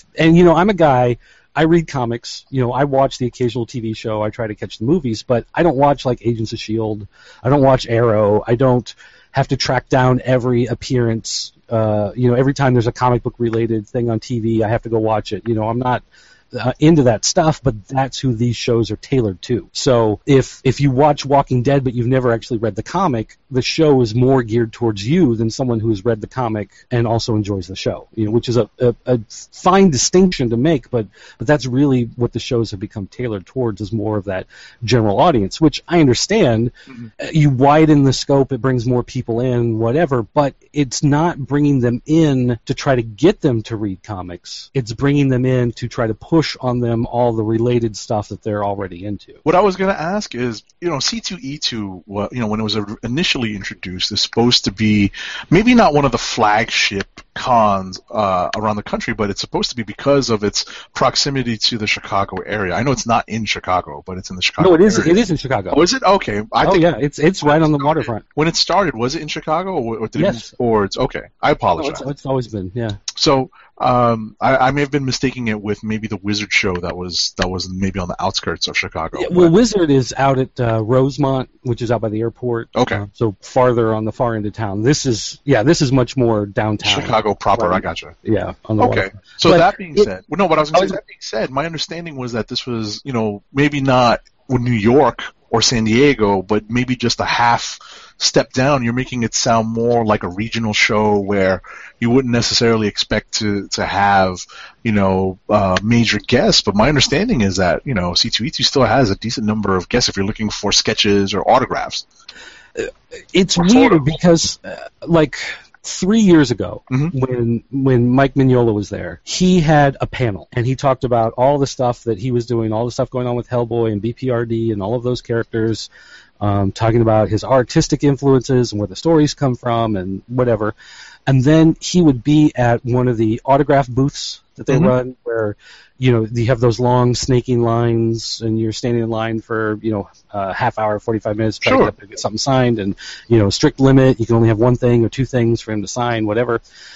a guy... I read comics, I watch the occasional TV show, I try to catch the movies, but I don't watch like Agents of S.H.I.E.L.D., I don't watch Arrow, I don't have to track down every appearance, every time there's a comic book related thing on TV, I have to go watch it. I'm not into that stuff, but that's who these shows are tailored to. So if you watch Walking Dead but you've never actually read the comic, the show is more geared towards you than someone who's read the comic and also enjoys the show, which is a fine distinction to make, but that's really what the shows have become tailored towards, is more of that general audience, which I understand. Mm-hmm. You widen the scope, it brings more people in, whatever, but it's not bringing them in to try to get them to read comics. It's bringing them in to try to push on them all the related stuff that they're already into. What I was going to ask is, C2E2, when it was initially introduced, is supposed to be maybe not one of the flagship cons around the country, but it's supposed to be because of its proximity to the Chicago area. I know it's not in Chicago, but it's in the Chicago area. No, it is in Chicago. Oh, is it? Okay. It's right on the waterfront. When it started, was it in Chicago, or did it move forwards? Okay, I apologize. No, it's always been, yeah. So I may have been mistaking it with maybe the Wizard show that was maybe on the outskirts of Chicago. Yeah, well, Wizard is out at Rosemont, which is out by the airport. Okay. So farther on the far end of town. This is much more downtown. Chicago proper, right. I gotcha. Yeah, on the water. So that being said, that being said, my understanding was that this was, maybe not New York or San Diego, but maybe just a half step down. You're making it sound more like a regional show where you wouldn't necessarily expect to have, major guests. But my understanding is that, C2E2 still has a decent number of guests if you're looking for sketches or autographs. It's weird because, 3 years ago, mm-hmm. when Mike Mignola was there, he had a panel, and he talked about all the stuff that he was doing, all the stuff going on with Hellboy and BPRD and all of those characters, talking about his artistic influences and where the stories come from and whatever. And then he would be at one of the autograph booths that they mm-hmm. run where, you have those long snaking lines and you're standing in line for, a half hour, 45 minutes to get something signed, and, strict limit, you can only have one thing or two things for him to sign, whatever.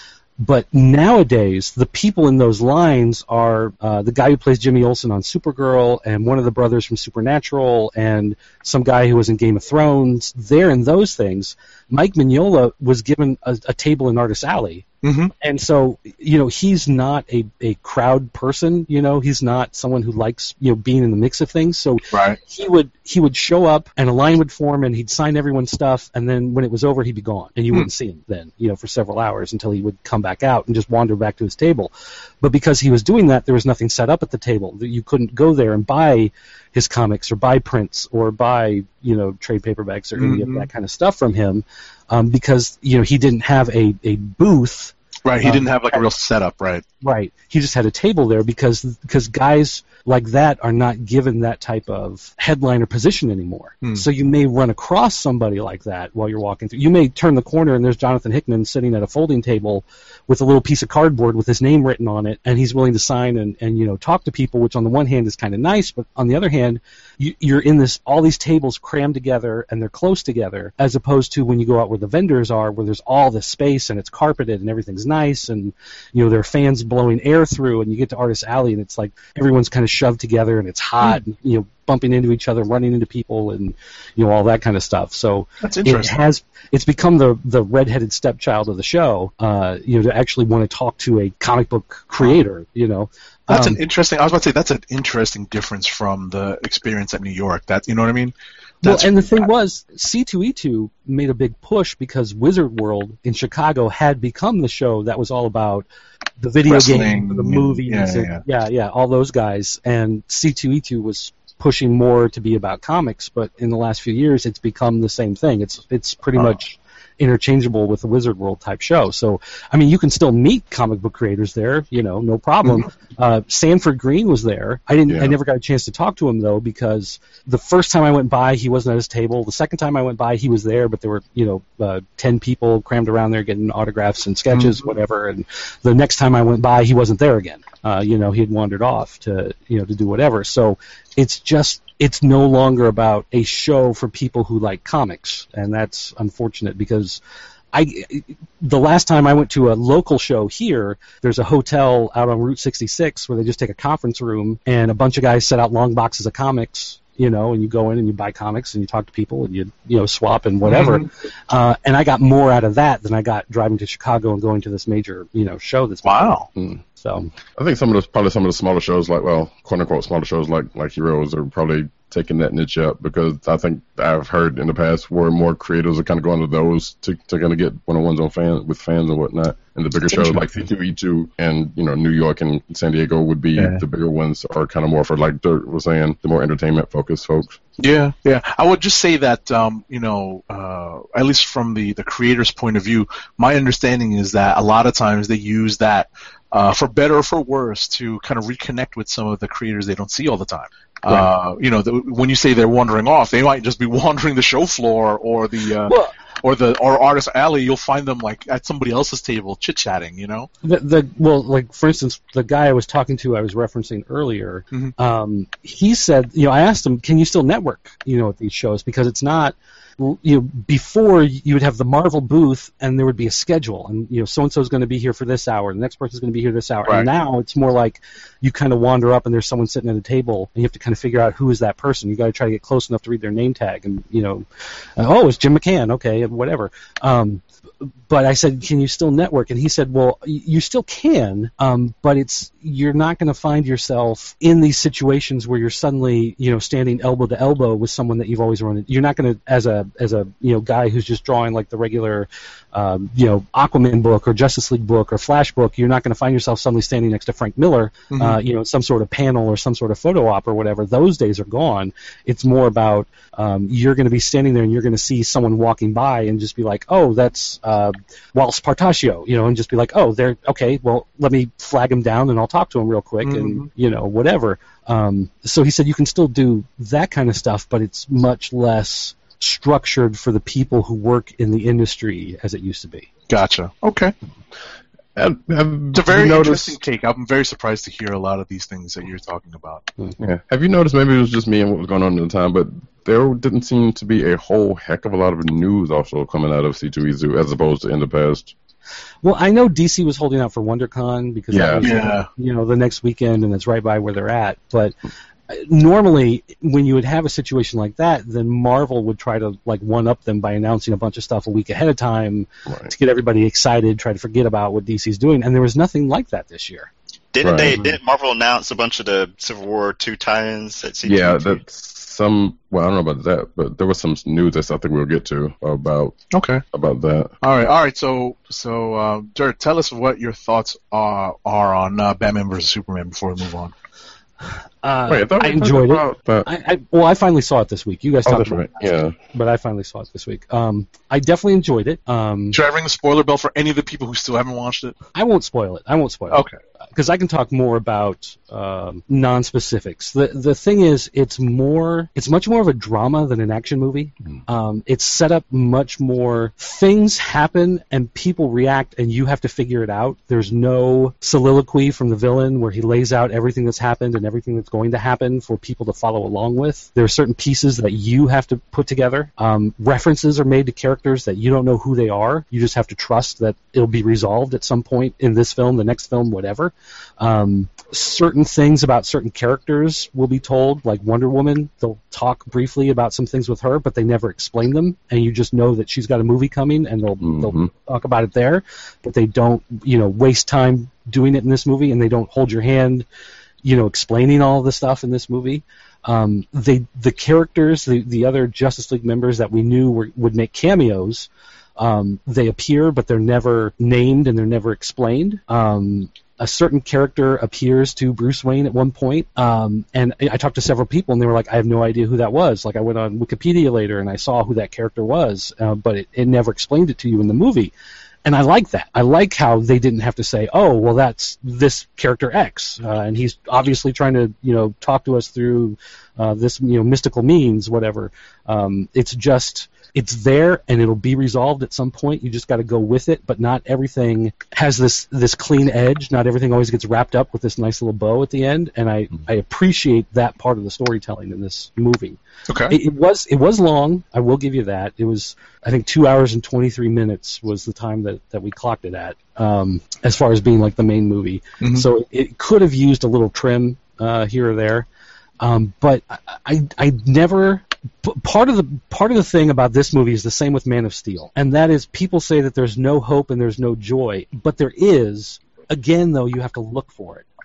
But nowadays, the people in those lines are the guy who plays Jimmy Olsen on Supergirl and one of the brothers from Supernatural and some guy who was in Game of Thrones. They're in those things. Mike Mignola was given a table in Artist Alley. Mm-hmm. And so, he's not a crowd person, he's not someone who likes, being in the mix of things. So right. he would show up and a line would form and he'd sign everyone's stuff, and then when it was over, he'd be gone and you wouldn't see him then, for several hours until he would come back out and just wander back to his table. But because he was doing that, there was nothing set up at the table. You couldn't go there and buy his comics or buy prints or buy, trade paperbacks or any of that kind of stuff from him, because, he didn't have a booth. Right, he didn't have a real setup, right? Right. He just had a table there because guys like that are not given that type of headliner position anymore. So you may run across somebody like that while you're walking through. You may turn the corner and there's Jonathan Hickman sitting at a folding table with a little piece of cardboard with his name written on it, and he's willing to sign and talk to people, which on the one hand is kind of nice, but on the other hand, you're in all these tables crammed together and they're close together, as opposed to when you go out where the vendors are, where there's all this space and it's carpeted and everything's nice, and there are fans blowing air through, and you get to Artist Alley and it's like everyone's kind of shoved together and it's hot, and, bumping into each other, running into people, and all that kind of stuff. So that's interesting. It's become the redheaded stepchild of the show, to actually want to talk to a comic book creator, That's an interesting. I was about to say that's an interesting difference from the experience at New York. That, you know what I mean? And the thing was, C2E2 made a big push because Wizard World in Chicago had become the show that was all about the video game, the movies, all those guys. And C2E2 was pushing more to be about comics, but in the last few years, it's become the same thing. It's pretty much interchangeable with the Wizard World type show. So, I mean, you can still meet comic book creators there, no problem. Sanford Green was there. I never got a chance to talk to him though, because the first time I went by, he wasn't at his table. The second time I went by, he was there, but there were, 10 people crammed around there getting autographs and sketches, whatever. And the next time I went by, he wasn't there again. He had wandered off to do whatever. So it's no longer about a show for people who like comics, and that's unfortunate because the last time I went to a local show here, there's a hotel out on Route 66 where they just take a conference room and a bunch of guys set out long boxes of comics, and you go in and you buy comics and you talk to people and you swap and whatever. And I got more out of that than I got driving to Chicago and going to this major, show that's So I think some of the smaller shows, like, well, quote unquote smaller shows like Heroes, are probably taking that niche up, because I think I've heard in the past where more creators are kind of going to those to kind of get one-on-ones with fans and whatnot. And the bigger shows like C2E2 and New York and San Diego would be the bigger ones, are kind of more for, like Dirt was saying, the more entertainment focused folks. Yeah. I would just say that at least from the creator's point of view, my understanding is that a lot of times they use that for better or for worse to kind of reconnect with some of the creators they don't see all the time. Right. When you say they're wandering off, they might just be wandering the show floor or or artist alley. You'll find them like at somebody else's table chit-chatting, Like for instance, the guy I was talking to, I was referencing earlier, he said, I asked him, can you still network, at these shows? Because it's not, before you would have the Marvel booth and there would be a schedule, and so-and-so is going to be here for this hour, and the next person is going to be here this hour. Right. And now it's more like you kind of wander up and there's someone sitting at a table and you have to kind of figure out who is that person. You got to try to get close enough to read their name tag, and it's Jim McCann, okay, whatever. But I said, can you still network? And he said, well, you still can, but you're not going to find yourself in these situations where you're suddenly, standing elbow to elbow with someone that you've always run into. You're not going to, as a guy who's just drawing like the regular, Aquaman book or Justice League book or Flash book, you're not going to find yourself suddenly standing next to Frank Miller, some sort of panel or some sort of photo op or whatever. Those days are gone. It's more about you're going to be standing there and you're going to see someone walking by and just be like, oh, that's Waltz Partaccio, and just be like, oh, they're okay. Well, let me flag him down and I'll talk to him real quick, and whatever. So he said you can still do that kind of stuff, but it's much less structured for the people who work in the industry as it used to be. Gotcha. Okay. It's a very interesting take. I'm very surprised to hear a lot of these things that you're talking about. Yeah. Have you noticed, maybe it was just me and what was going on at the time, but there didn't seem to be a whole heck of a lot of news also coming out of C2E2 as opposed to in the past. Well, I know DC was holding out for WonderCon because that was, the next weekend, and it's right by where they're at. But normally, when you would have a situation like that, then Marvel would try to one-up them by announcing a bunch of stuff a week ahead of time to get everybody excited, try to forget about what DC's doing, and there was nothing like that this year. Didn't Marvel announce a bunch of the Civil War 2 tie-ins at C2E2? Yeah, that's some. Well, I don't know about that, but there was some news that I think we'll get to about that. All right. So, Dirt, tell us what your thoughts are on Batman vs Superman before we move on. I enjoyed it. I finally saw it this week. You guys talked about it, but I finally saw it this week. I definitely enjoyed it. Should I ring the spoiler bell for any of the people who still haven't watched it? I won't spoil it. Okay. Because I can talk more about non-specifics. The thing is, it's much more of a drama than an action movie. It's set up much more. Things happen and people react, and you have to figure it out. There's no soliloquy from the villain where he lays out everything that's happened and everything that's going to happen for people to follow along with. There are certain pieces that you have to put together. References are made to characters that you don't know who they are. You just have to trust that it'll be resolved at some point in this film, the next film, whatever. Certain things about certain characters will be told, like Wonder Woman. They'll talk briefly about some things with her, but they never explain them, and you just know that she's got a movie coming, and they'll talk about it there, but they don't, waste time doing it in this movie, and they don't hold your hand, explaining all of the stuff in this movie. The characters, the other Justice League members that we knew would make cameos, they appear, but they're never named and they're never explained. A certain character appears to Bruce Wayne at one point, and I talked to several people, and they were like, I have no idea who that was. Like, I went on Wikipedia later, and I saw who that character was, but it never explained it to you in the movie. And I like that. I like how they didn't have to say, oh, well, that's this character X, and he's obviously trying to, talk to us through this, mystical means, whatever. It's there, and it'll be resolved at some point. You just got to go with it, but not everything has this clean edge. Not everything always gets wrapped up with this nice little bow at the end, and I appreciate that part of the storytelling in this movie. Okay. It was long. I will give you that. It was, I think, 2 hours and 23 minutes was the time that we clocked it at, as far as being like the main movie. Mm-hmm. So it could have used a little trim here or there, but I never. Part of the thing about this movie is the same with Man of Steel, and that is people say that there's no hope and there's no joy, but there is. Again, though, you have to look for it.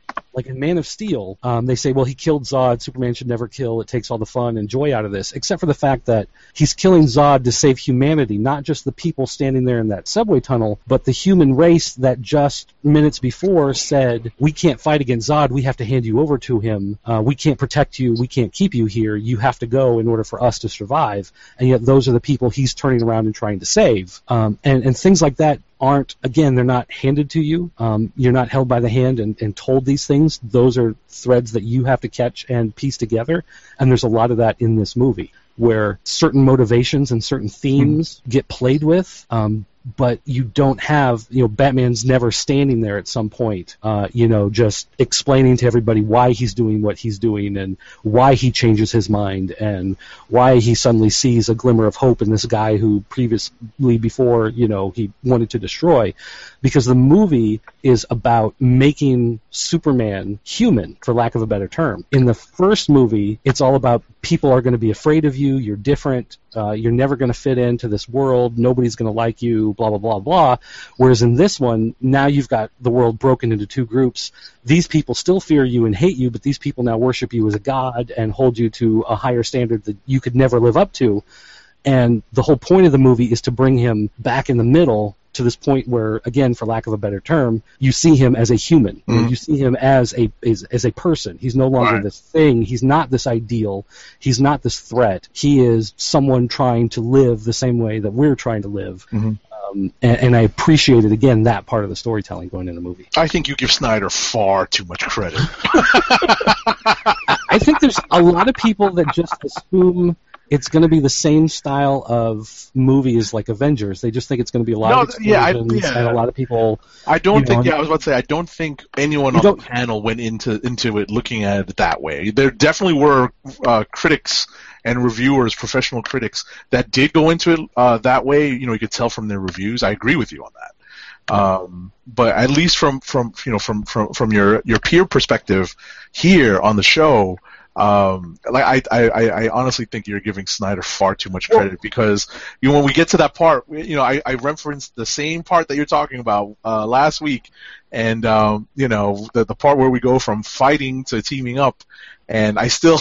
Like in Man of Steel, they say, well, he killed Zod. Superman should never kill. It takes all the fun and joy out of this, except for the fact that he's killing Zod to save humanity, not just the people standing there in that subway tunnel, but the human race that just minutes before said, we can't fight against Zod. We have to hand you over to him. We can't protect you. We can't keep you here. You have to go in order for us to survive. And yet those are the people he's turning around and trying to save. And things like that aren't, again, they're not handed to you. You're not held by the hand and told these things. Those are threads that you have to catch and piece together, and there's a lot of that in this movie, where certain motivations and certain themes get played with, but you don't have, Batman's never standing there at some point, just explaining to everybody why he's doing what he's doing and why he changes his mind and why he suddenly sees a glimmer of hope in this guy who previously before, he wanted to destroy. Because the movie is about making Superman human, for lack of a better term. In the first movie, it's all about people are going to be afraid of you, you're different, you're never going to fit into this world, nobody's going to like you, blah, blah, blah, blah. Whereas in this one, now you've got the world broken into two groups. These people still fear you and hate you, but these people now worship you as a god and hold you to a higher standard that you could never live up to. And the whole point of the movie is to bring him back in the middle to this point where, again, for lack of a better term, you see him as a human. You see him as a person. He's no longer this thing. He's not this ideal. He's not this threat. He is someone trying to live the same way that we're trying to live. And I appreciated, again, that part of the storytelling going in the movie. I think you give Snyder far too much credit. I think there's a lot of people that just assume it's going to be the same style of movie as like Avengers. They just think it's going to be a lot of explosions and a lot of people. I don't think. I was about to say. I don't think anyone on the panel went into it looking at it that way. There definitely were critics and reviewers, professional critics, that did go into it that way. You could tell from their reviews. I agree with you on that. But at least from your peer perspective here on the show. I honestly think you're giving Snyder far too much credit because when we get to that part, I referenced the same part that you're talking about last week, and the part where we go from fighting to teaming up, and I still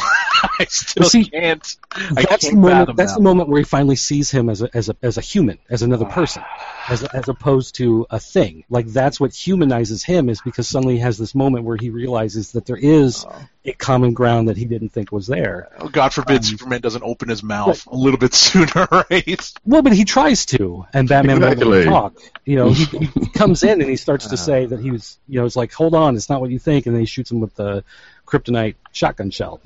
can't. That's the moment where he finally sees him as a human, as another person, as opposed to a thing. Like that's what humanizes him, is because suddenly he has this moment where he realizes that there is a common ground that he didn't think was there. God forbid Superman doesn't open his mouth a little bit sooner, right? Well, but he tries to, and Batman won't let him talk. He comes in and he starts to say that he was, it's like, hold on, it's not what you think, and then he shoots him with the kryptonite shotgun shell,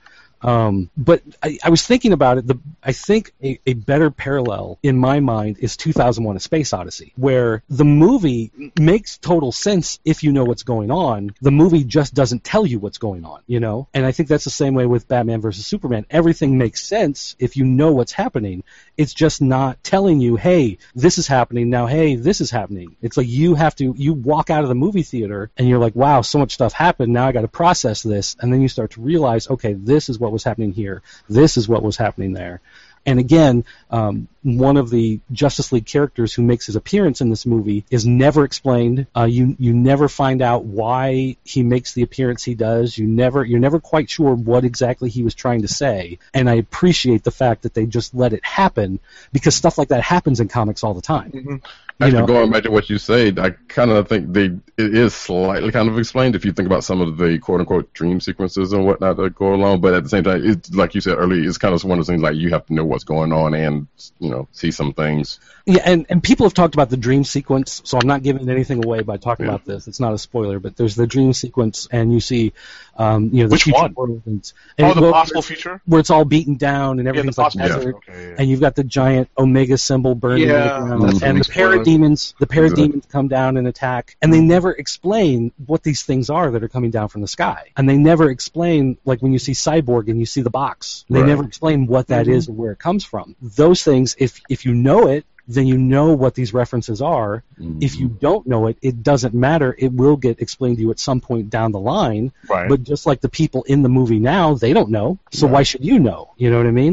But I was thinking about it. I think a better parallel in my mind is 2001: A Space Odyssey, where the movie makes total sense if you know what's going on. The movie just doesn't tell you what's going on, And I think that's the same way with Batman versus Superman. Everything makes sense if you know what's happening. It's just not telling you, hey, this is happening now. Hey, this is happening. It's like you walk out of the movie theater and you're like, wow, so much stuff happened. Now I got to process this, and then you start to realize, okay, this is what was happening here. This is what was happening there. And again, one of the Justice League characters who makes his appearance in this movie is never explained. You never find out why he makes the appearance he does. You're never quite sure what exactly he was trying to say. And I appreciate the fact that they just let it happen, because stuff like that happens in comics all the time. Actually, going back to what you said, I kind of think it is slightly kind of explained if you think about some of the quote-unquote dream sequences and whatnot that go along. But at the same time, it's like you said earlier, it's kind of one of those things like you have to know what's going on and see some things. Yeah, and people have talked about the dream sequence, so I'm not giving anything away by talking about this. It's not a spoiler, but there's the dream sequence, and you see, the which future one? World, the possible future, where it's all beaten down and everything's like desert, and you've got the giant Omega symbol burning in the ground, and the parademons come down and attack, and they never explain what these things are that are coming down from the sky, and they never explain, like when you see Cyborg and you see the box, they never explain what that is or where it comes from. Those things, if you know it, then you know what these references are. If you don't know it, it doesn't matter. It will get explained to you at some point down the line. Right. But just like the people in the movie now, they don't know. So why should you know? You know what I mean?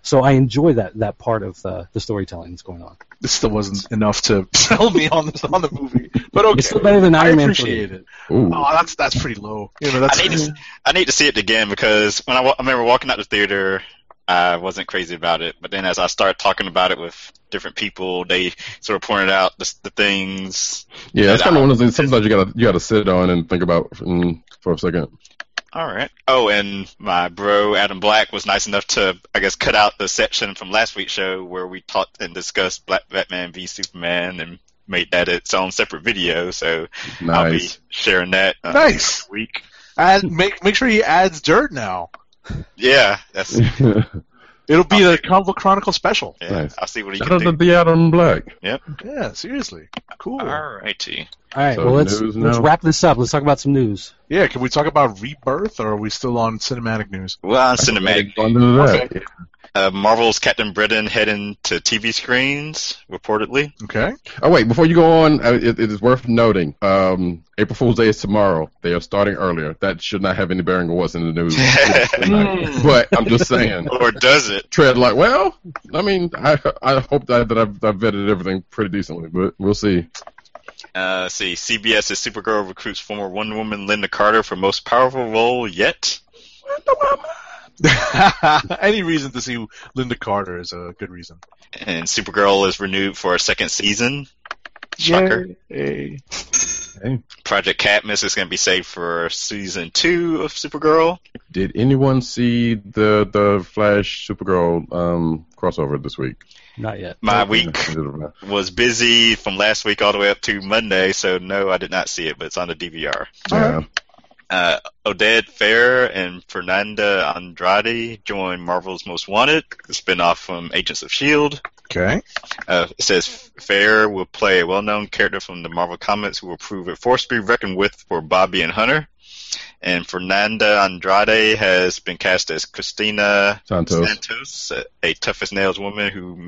So I enjoy that part of the storytelling that's going on. This still wasn't enough to sell me on the movie, but okay. It's still better than Iron Man 3. appreciate it. Ooh. Oh, that's pretty low. That's I need to see it again because when I remember walking out the theater, I wasn't crazy about it. But then as I started talking about it with different people, they sort of pointed out the things. Yeah, it's kind of one of those things sometimes you gotta sit on and think about for a second. All right. Oh, and my bro Adam Black was nice enough to, I guess, cut out the section from last week's show where we talked and discussed Black Batman v Superman and made that its own separate video. So Nice. I'll be sharing that Nice. week. Make sure he adds dirt now. Yeah, that's It'll be the Comic Chronicle special. yeah. Nice. I'll see what he Shout can out to do. the Adam Black. Yep. Yeah, seriously. Cool. All righty. All right, So well let's news now? wrap this up. Let's talk about some news. Yeah, can we talk about Rebirth, or are we still on cinematic news? Well, on cinematic, Go into that. Okay. Marvel's Captain Britain heading to TV screens reportedly. Okay. Oh wait, before you go on, it is worth noting. April Fool's Day is tomorrow. They are starting earlier. That should not have any bearing on what's in the news. But I'm just saying. Or does it? Tread like, well, I mean, I hope that I've vetted everything pretty decently, but we'll see. See, CBS's Supergirl recruits former Wonder Woman Linda Carter for most powerful role yet. Any reason to see Linda Carter is a good reason. And Supergirl is renewed for a second season. Shocker. Yay. Project Cadmus is going to be saved for season 2 of Supergirl. Did anyone see the Flash Supergirl crossover this week? Not yet. My week was busy from last week all the way up to Monday, so no, I did not see it, but it's on the DVR. Yeah. Oded Fair and Fernanda Andrade join Marvel's Most Wanted, the spinoff from Agents of S.H.I.E.L.D. Okay. It says Fair will play a well-known character from the Marvel Comics who will prove a force to be reckoned with for Bobby and Hunter. And Fernanda Andrade has been cast as Christina Santos, a tough-as-nails woman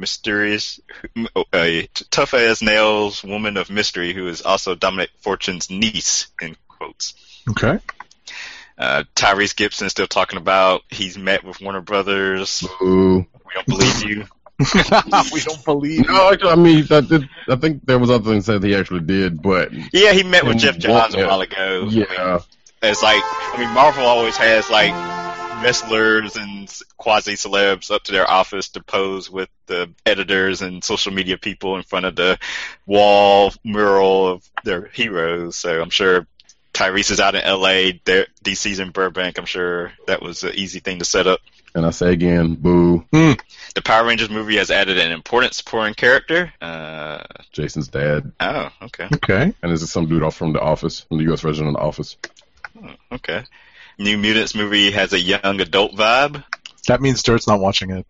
a tough-as-nails woman of mystery who is also Dominic Fortune's niece, in quotes. Okay. Tyrese Gibson still talking about he's met with Warner Brothers. Ooh. We don't believe you. We don't believe. No, actually, I mean, I think there was other things that he actually did, but Yeah, he met with Jeff Johns a while ago. yeah. It's like, Marvel always has, like, wrestlers and quasi-celebs up to their office to pose with the editors and social media people in front of the wall mural of their heroes. So I'm sure Tyrese is out in L.A., DC's in Burbank. I'm sure that was an easy thing to set up. And I say again, boo. The Power Rangers movie has added an important supporting character. Jason's dad. Oh, okay. Okay. And this is some dude off from The Office, from the U.S. version of The Office. Okay. New Mutants movie has a young adult vibe. That means Dirt's not watching it.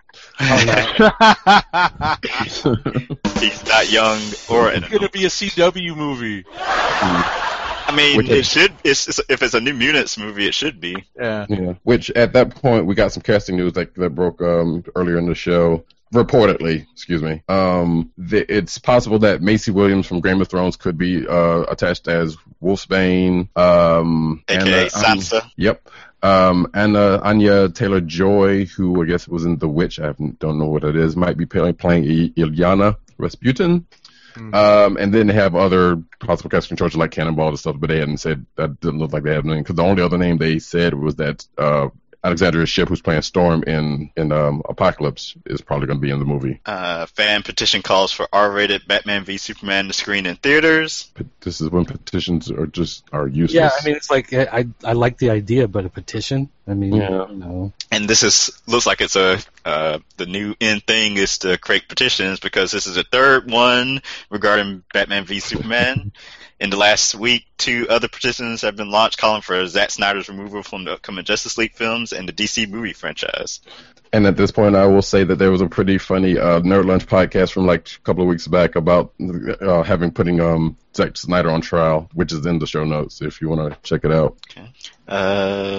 He's not young or an It's going to be a CW movie. I mean, it should. If it's a New Mutants movie, it should be. Yeah. Yeah. Which, at that point, we got some casting news that broke earlier in the show. Reportedly, excuse me. It's possible that Macy Williams from Game of Thrones could be attached as Wolfsbane. AKA Sansa. Yep. And Anya Taylor-Joy, who I guess was in The Witch, I don't know what it is, might be playing Ilyana Rasputin. And then they have other possible casting choices like Cannonball and stuff, but they hadn't said, that didn't look like they had anything, because the only other name they said was that Alexandria Shipp, who's playing Storm in Apocalypse, is probably going to be in the movie. Fan petition calls for R-rated Batman v Superman to screen in theaters. This is when petitions are useless. Yeah, I mean, it's like I like the idea, but a petition. I mean, Yeah. you know. And this looks like it's the new in thing is to create petitions, because this is the third one regarding Batman v Superman. In the last week, 2 other petitions have been launched calling for Zack Snyder's removal from the upcoming Justice League films and the DC movie franchise. And at this point, I will say that there was a pretty funny Nerd Lunch podcast from like a couple of weeks back about putting Zack Snyder on trial, which is in the show notes if you want to check it out. Okay.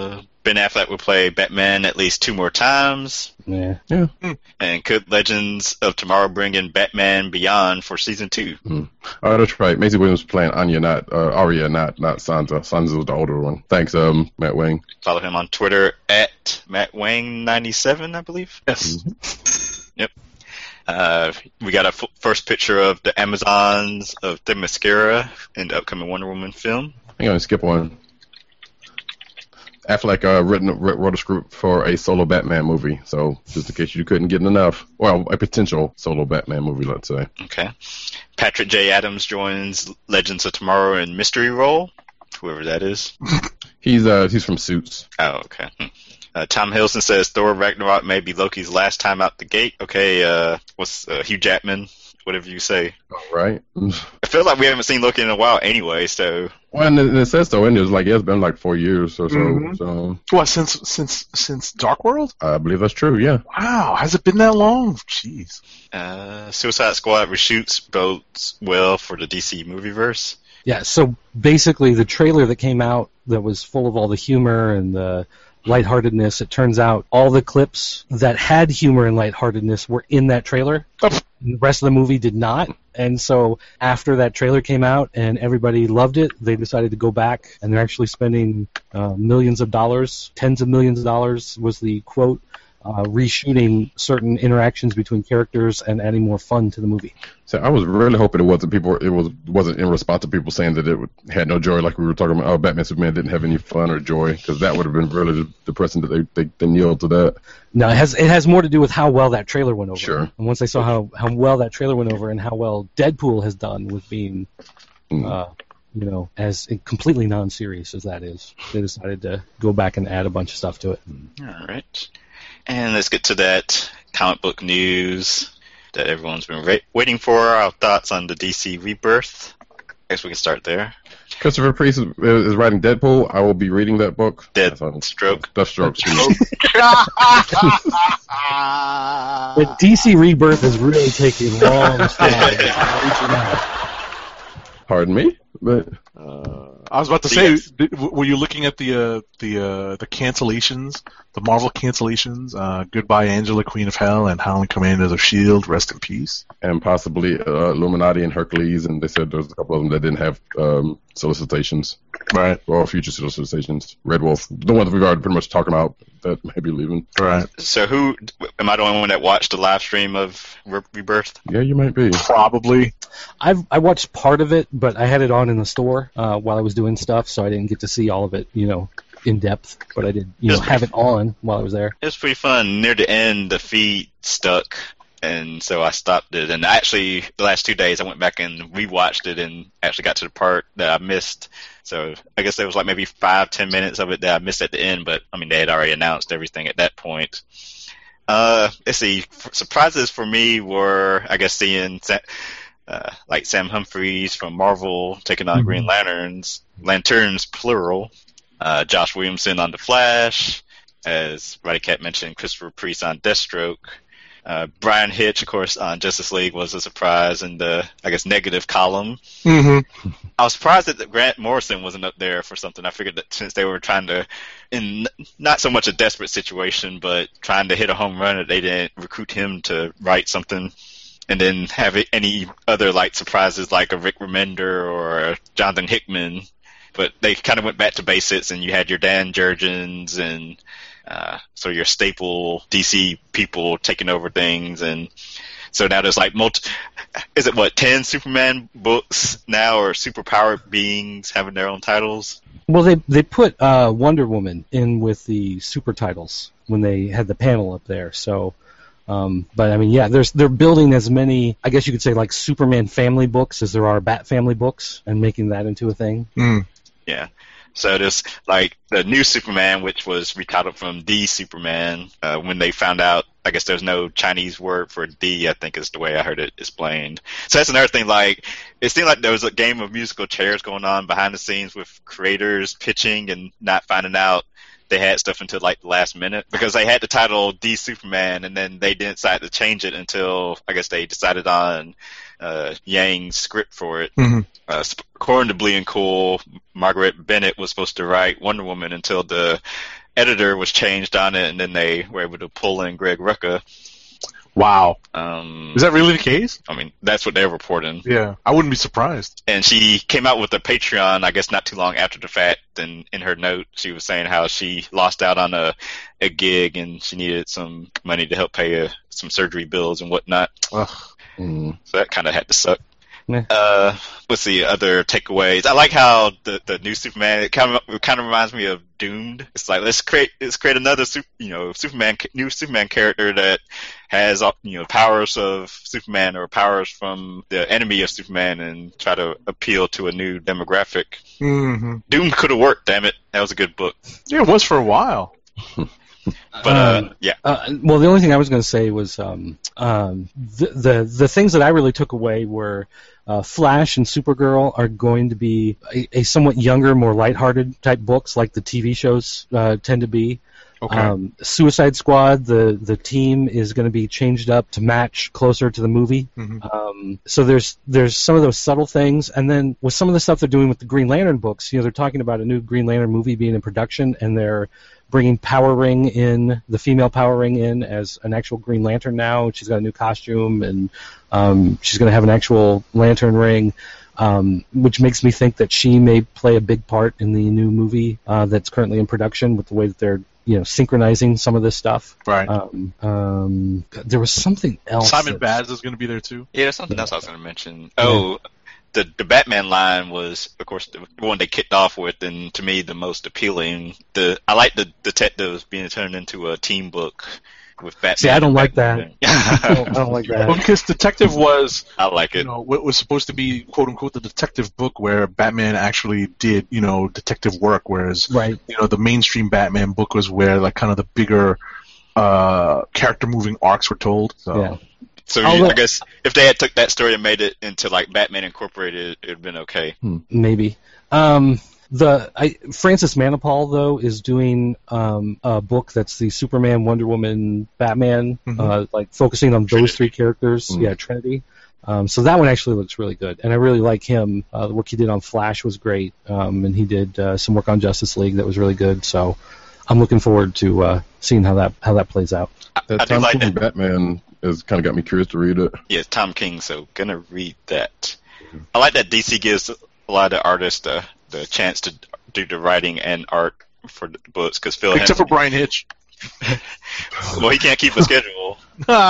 Ben Affleck will play Batman at least 2 more times. Yeah. And could Legends of Tomorrow bring in Batman Beyond for season 2? Oh, that's right. Maisie Williams playing Arya, not Sansa. Sansa was the older one. Thanks, Matt Wang. Follow him on Twitter at MattWang97, I believe. Yes. Yep. We got a first picture of the Amazons of Themyscira in the upcoming Wonder Woman film. I'm going to skip one. Affleck wrote a script for a solo Batman movie, so just in case you couldn't get enough. Well, a potential solo Batman movie, let's say. Okay. Patrick J. Adams joins Legends of Tomorrow in mystery role, whoever that is. He's from Suits. Oh, okay. Tom Hiddleston says Thor Ragnarok may be Loki's last time out the gate. Okay, what's Hugh Jackman? Whatever you say. All right. I feel like we haven't seen Loki in a while anyway, so... Well, and it says so, and it's like, it's been like 4 years or so. Mm-hmm. So What, since Dark World? I believe that's true, yeah. Wow, has it been that long? Jeez. Suicide Squad reshoots bodes well for the DC Movieverse. Yeah, so basically the trailer that came out that was full of all the humor and the lightheartedness, it turns out all the clips that had humor and lightheartedness were in that trailer. The rest of the movie did not. And so after that trailer came out and everybody loved it, they decided to go back, and they're actually spending millions of dollars, tens of millions of dollars was the quote, reshooting certain interactions between characters and adding more fun to the movie. So I was really hoping it wasn't in response to people saying that it had no joy, like we were talking about. Oh, Batman Superman didn't have any fun or joy, because that would have been really depressing that they kneeled to that. No, it has more to do with how well that trailer went over. Sure. And once they saw how well that trailer went over and how well Deadpool has done with being, as completely non-serious as that is, they decided to go back and add a bunch of stuff to it. All right. And let's get to that comic book news that everyone's been waiting for. Our thoughts on the DC Rebirth. I guess we can start there. Christopher Priest is writing Deadpool. I will be reading that book. Deathstroke. But DC Rebirth is really taking long strides. Pardon me? But I was about to say, were you looking at the cancellations, the Marvel cancellations? Goodbye, Angela, Queen of Hell, and Howling Commanders of S.H.I.E.L.D., rest in peace. And possibly Illuminati and Hercules, and they said there was a couple of them that didn't have solicitations. Right. Or future solicitations. Red Wolf, the ones we've already pretty much talked about, that may be leaving. Right. So am I the only one that watched the live stream of Rebirth? Yeah, you might be. Probably. I watched part of it, but I had it on in the store while I was doing stuff, so I didn't get to see all of it, in depth. But I did, have it on while I was there. It was pretty fun. Near the end, the feed stuck, and so I stopped it. And actually, the last 2 days, I went back and rewatched it and actually got to the part that I missed. So I guess there was like maybe 5-10 minutes of it that I missed at the end, but I mean, they had already announced everything at that point. Let's see. Surprises for me were, I guess, seeing like Sam Humphries from Marvel taking on Green Lanterns plural. Josh Williamson on The Flash, as Roddy Cat mentioned, Christopher Priest on Deathstroke. Brian Hitch, of course, on Justice League was a surprise in the, I guess, negative column. Mm-hmm. I was surprised that Grant Morrison wasn't up there for something. I figured that since they were trying to, in not so much a desperate situation, but trying to hit a home run, that they didn't recruit him to write something. And then have any other surprises like a Rick Remender or a Jonathan Hickman. But they kind of went back to basics, and you had your Dan Jurgens and so your staple DC people taking over things. And so now there's 10 Superman books now, or superpowered beings having their own titles? Well, they put Wonder Woman in with the super titles when they had the panel up there, so... but I mean, yeah, they're building as many, I guess you could say, like Superman family books as there are Bat family books, and making that into a thing. Yeah. So there's the new Superman, which was retitled from The Superman, when they found out, I guess there's no Chinese word for D, I think is the way I heard it explained. So that's another thing, it seemed like there was a game of musical chairs going on behind the scenes with creators pitching and not finding out they had stuff until the last minute, because they had the title The Superman, and then they didn't decide to change it until I guess they decided on Yang's script for it. Mm-hmm. According to Bleeding Cool, Margaret Bennett was supposed to write Wonder Woman until the editor was changed on it, and then they were able to pull in Greg Rucka. Wow. Is that really the case? I mean, that's what they're reporting. Yeah, I wouldn't be surprised. And she came out with a Patreon, I guess not too long after the fact, and in her note, she was saying how she lost out on a gig and she needed some money to help pay some surgery bills and whatnot. Ugh. So that kind of had to suck. Yeah. What's the other takeaways? I like how the new Superman, it kind of reminds me of Doomed. It's like let's create another new Superman character that has powers of Superman or powers from the enemy of Superman, and try to appeal to a new demographic. Mm-hmm. Doomed could have worked. Damn it, that was a good book. Yeah, it was for a while. But yeah. Well, the only thing I was going to say was the things that I really took away were Flash and Supergirl are going to be a somewhat younger, more lighthearted type books, like the TV shows tend to be. Okay. Suicide Squad, the team is going to be changed up to match closer to the movie. Mm-hmm. So there's some of those subtle things, and then with some of the stuff they're doing with the Green Lantern books, they're talking about a new Green Lantern movie being in production, and they're bringing the female Power Ring in as an actual Green Lantern now. She's got a new costume, and she's going to have an actual lantern ring, which makes me think that she may play a big part in the new movie that's currently in production, with the way that they're synchronizing some of this stuff. Right. There was something else. Simon Baz is going to be there too. Yeah, there's something else I was going to mention. Oh, the Batman line was, of course, the one they kicked off with, and to me the most appealing. I like the detectives being turned into a team book with Batman. See, I don't like that. I don't like that. Well, because Detective was, I like it. What was supposed to be quote unquote the detective book where Batman actually did detective work, whereas right. The mainstream Batman book was where like kind of the bigger character moving arcs were told. So. Yeah. So I guess if they had took that story and made it into like Batman Incorporated, it would have been okay. Maybe. Francis Manapul though is doing a book that's the Superman, Wonder Woman, Batman, like focusing on those three characters. Yeah, Trinity. So that one actually looks really good, and I really like him. The work he did on Flash was great, and he did some work on Justice League that was really good. So I'm looking forward to seeing how that plays out. That Tom King Batman has kind of got me curious to read it. Yeah, Tom King, so gonna read that. I like that DC gives a lot of artists the chance to do the writing and art for the books, because Phil except for Brian Hitch. Well, he can't keep a schedule.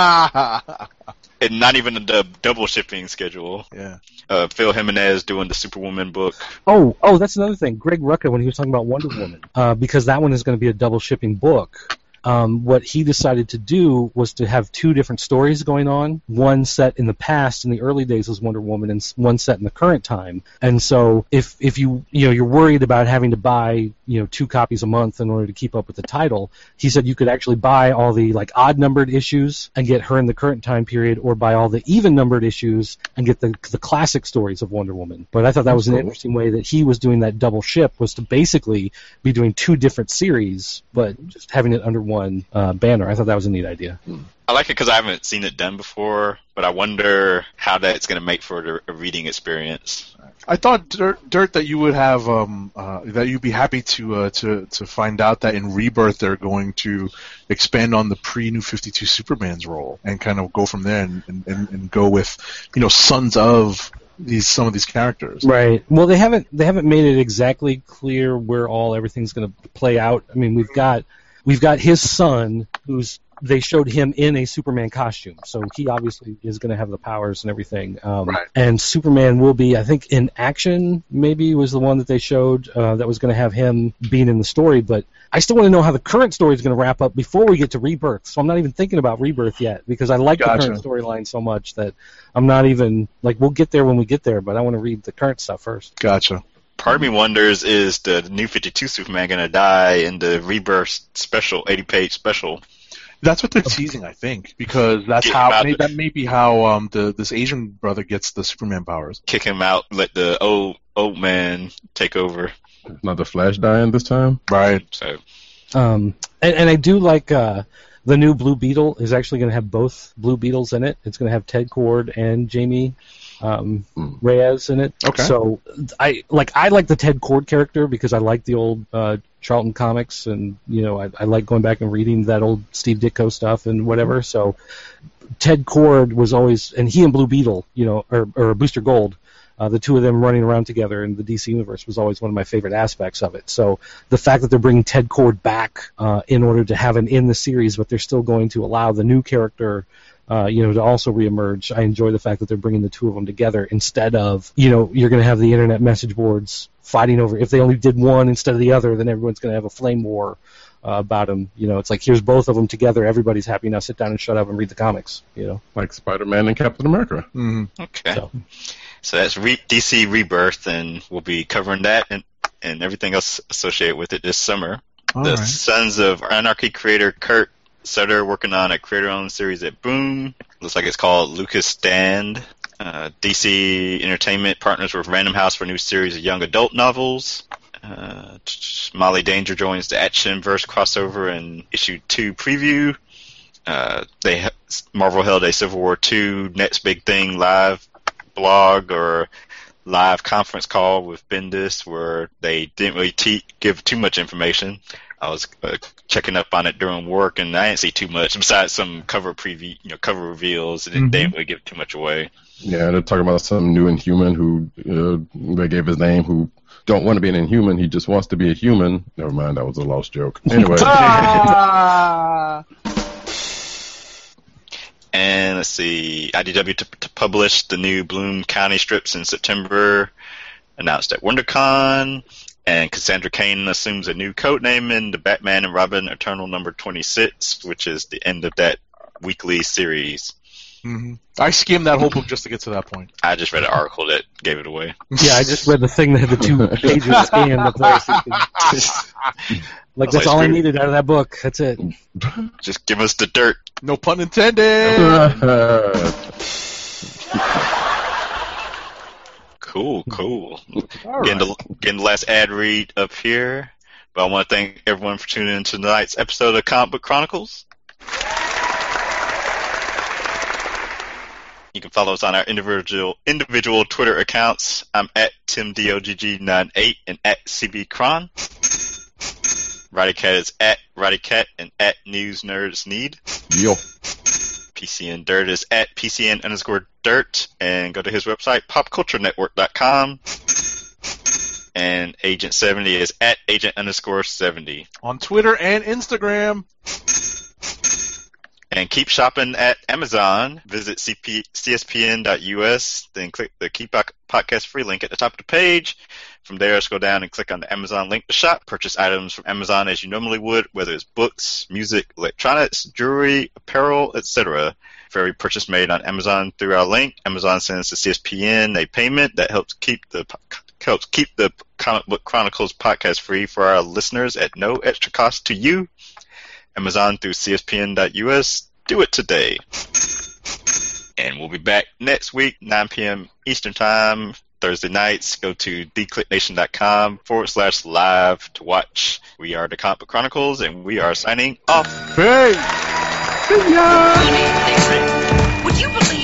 And not even a double shipping schedule. Yeah. Phil Jimenez doing the Superwoman book. Oh, that's another thing. Greg Rucka, when he was talking about Wonder Woman, because that one is going to be a double shipping book. What he decided to do was to have two different stories going on. One set in the past, in the early days, was Wonder Woman, and one set in the current time. And so, if you're worried about having to buy 2 copies a month in order to keep up with the title, he said you could actually buy all the like odd numbered issues and get her in the current time period, or buy all the even numbered issues and get the classic stories of Wonder Woman. But I thought that was an interesting way that he was doing that double ship, was to basically be doing 2 different series, but just having it under one banner. I thought that was a neat idea. I like it because I haven't seen it done before, but I wonder how that's going to make for a reading experience. I thought, Dirt, that you would have that you'd be happy to find out that in Rebirth they're going to expand on the pre-New 52 Superman's role and kind of go from there and go with sons of some of these characters. Right. Well, they haven't made it exactly clear where everything's going to play out. I mean, we've got his son, they showed him in a Superman costume, so he obviously is going to have the powers and everything. Right. And Superman will be, I think, in action. Maybe was the one that they showed that was going to have him being in the story. But I still want to know how the current story is going to wrap up before we get to Rebirth. So I'm not even thinking about Rebirth yet, because I like the current storyline so much that I'm not even like, we'll get there when we get there, but I want to read the current stuff first. Gotcha. Part of me wonders, is the New 52 Superman going to die in the Rebirth special, 80-page special? That's what they're teasing, I think, because that may be how this Asian brother gets the Superman powers. Kick him out, let the old man take over. Not the Flash dying this time, right? So, and I do like the new Blue Beetle is actually going to have both Blue Beetles in it. It's going to have Ted Kord and Jamie Reyes in it. Okay. So I like the Ted Kord character because I like the old Charlton Comics, and I like going back and reading that old Steve Ditko stuff and whatever. So Ted Kord was always, and he and Blue Beetle, or Booster Gold, the two of them running around together in the DC universe was always one of my favorite aspects of it. So the fact that they're bringing Ted Kord back in order to have him in the series, but they're still going to allow the new character to also reemerge. I enjoy the fact that they're bringing the two of them together instead of, you're going to have the internet message boards fighting over, if they only did one instead of the other, then everyone's going to have a flame war about them. It's like, here's both of them together. Everybody's happy now. Sit down and shut up and read the comics. Like Spider-Man and Captain America. Mm-hmm. Okay. So that's DC Rebirth, and we'll be covering that and everything else associated with it this summer. The Sons of Anarchy creator Kurt Sutter working on a creator-owned series at Boom. Looks like it's called Lucas Stand. DC Entertainment partners with Random House for a new series of young adult novels. Molly Danger joins the Actionverse crossover in issue 2 preview. Marvel held a Civil War II Next Big Thing live blog or live conference call with Bendis where they didn't really give too much information. I was checking up on it during work, and I didn't see too much besides some cover preview, cover reveals, and they didn't really give too much away. Yeah, they're talking about some new Inhuman who they gave his name, who don't want to be an Inhuman. He just wants to be a human. Never mind, that was a lost joke. Anyway. And let's see, IDW to publish the new Bloom County strips in September, announced at WonderCon. And Cassandra Cain assumes a new code name in the Batman and Robin Eternal number 26, which is the end of that weekly series. Mm-hmm. I skimmed that whole book just to get to that point. I just read an article that gave it away. Yeah, I just read the thing that had the 2 pages scanned up there. That's all I needed out of that book. That's it. Just give us the dirt. No pun intended. Cool. All Getting right. the last ad read up here, but I want to thank everyone for tuning in to tonight's episode of Comic Book Chronicles. You can follow us on our individual Twitter accounts. I'm at TimDOGG98 and at CBCron. RowdyCat is at RowdyCat and at NewsNerdsNeed. Yo. PCN Dirt is at PCN_Dirt, and go to his website, popculturenetwork.com. And Agent 70 is at Agent_70. On Twitter and Instagram. And keep shopping at Amazon. Visit CSPN.us, then click the Keep Podcast Free link at the top of the page. From there, scroll down and click on the Amazon link to shop. Purchase items from Amazon as you normally would, whether it's books, music, electronics, jewelry, apparel, etc. For every purchase made on Amazon through our link, Amazon sends to CSPN a payment that helps keep the Comic Book Chronicles podcast free for our listeners at no extra cost to you. Amazon through CSPN.us. Do it today. And we'll be back next week, 9 p.m. Eastern Time, Thursday nights. Go to theclicknation.com/live to watch. We are the Comic Book Chronicles, and we are signing off. Hey! Good evening, Rick. Would you believe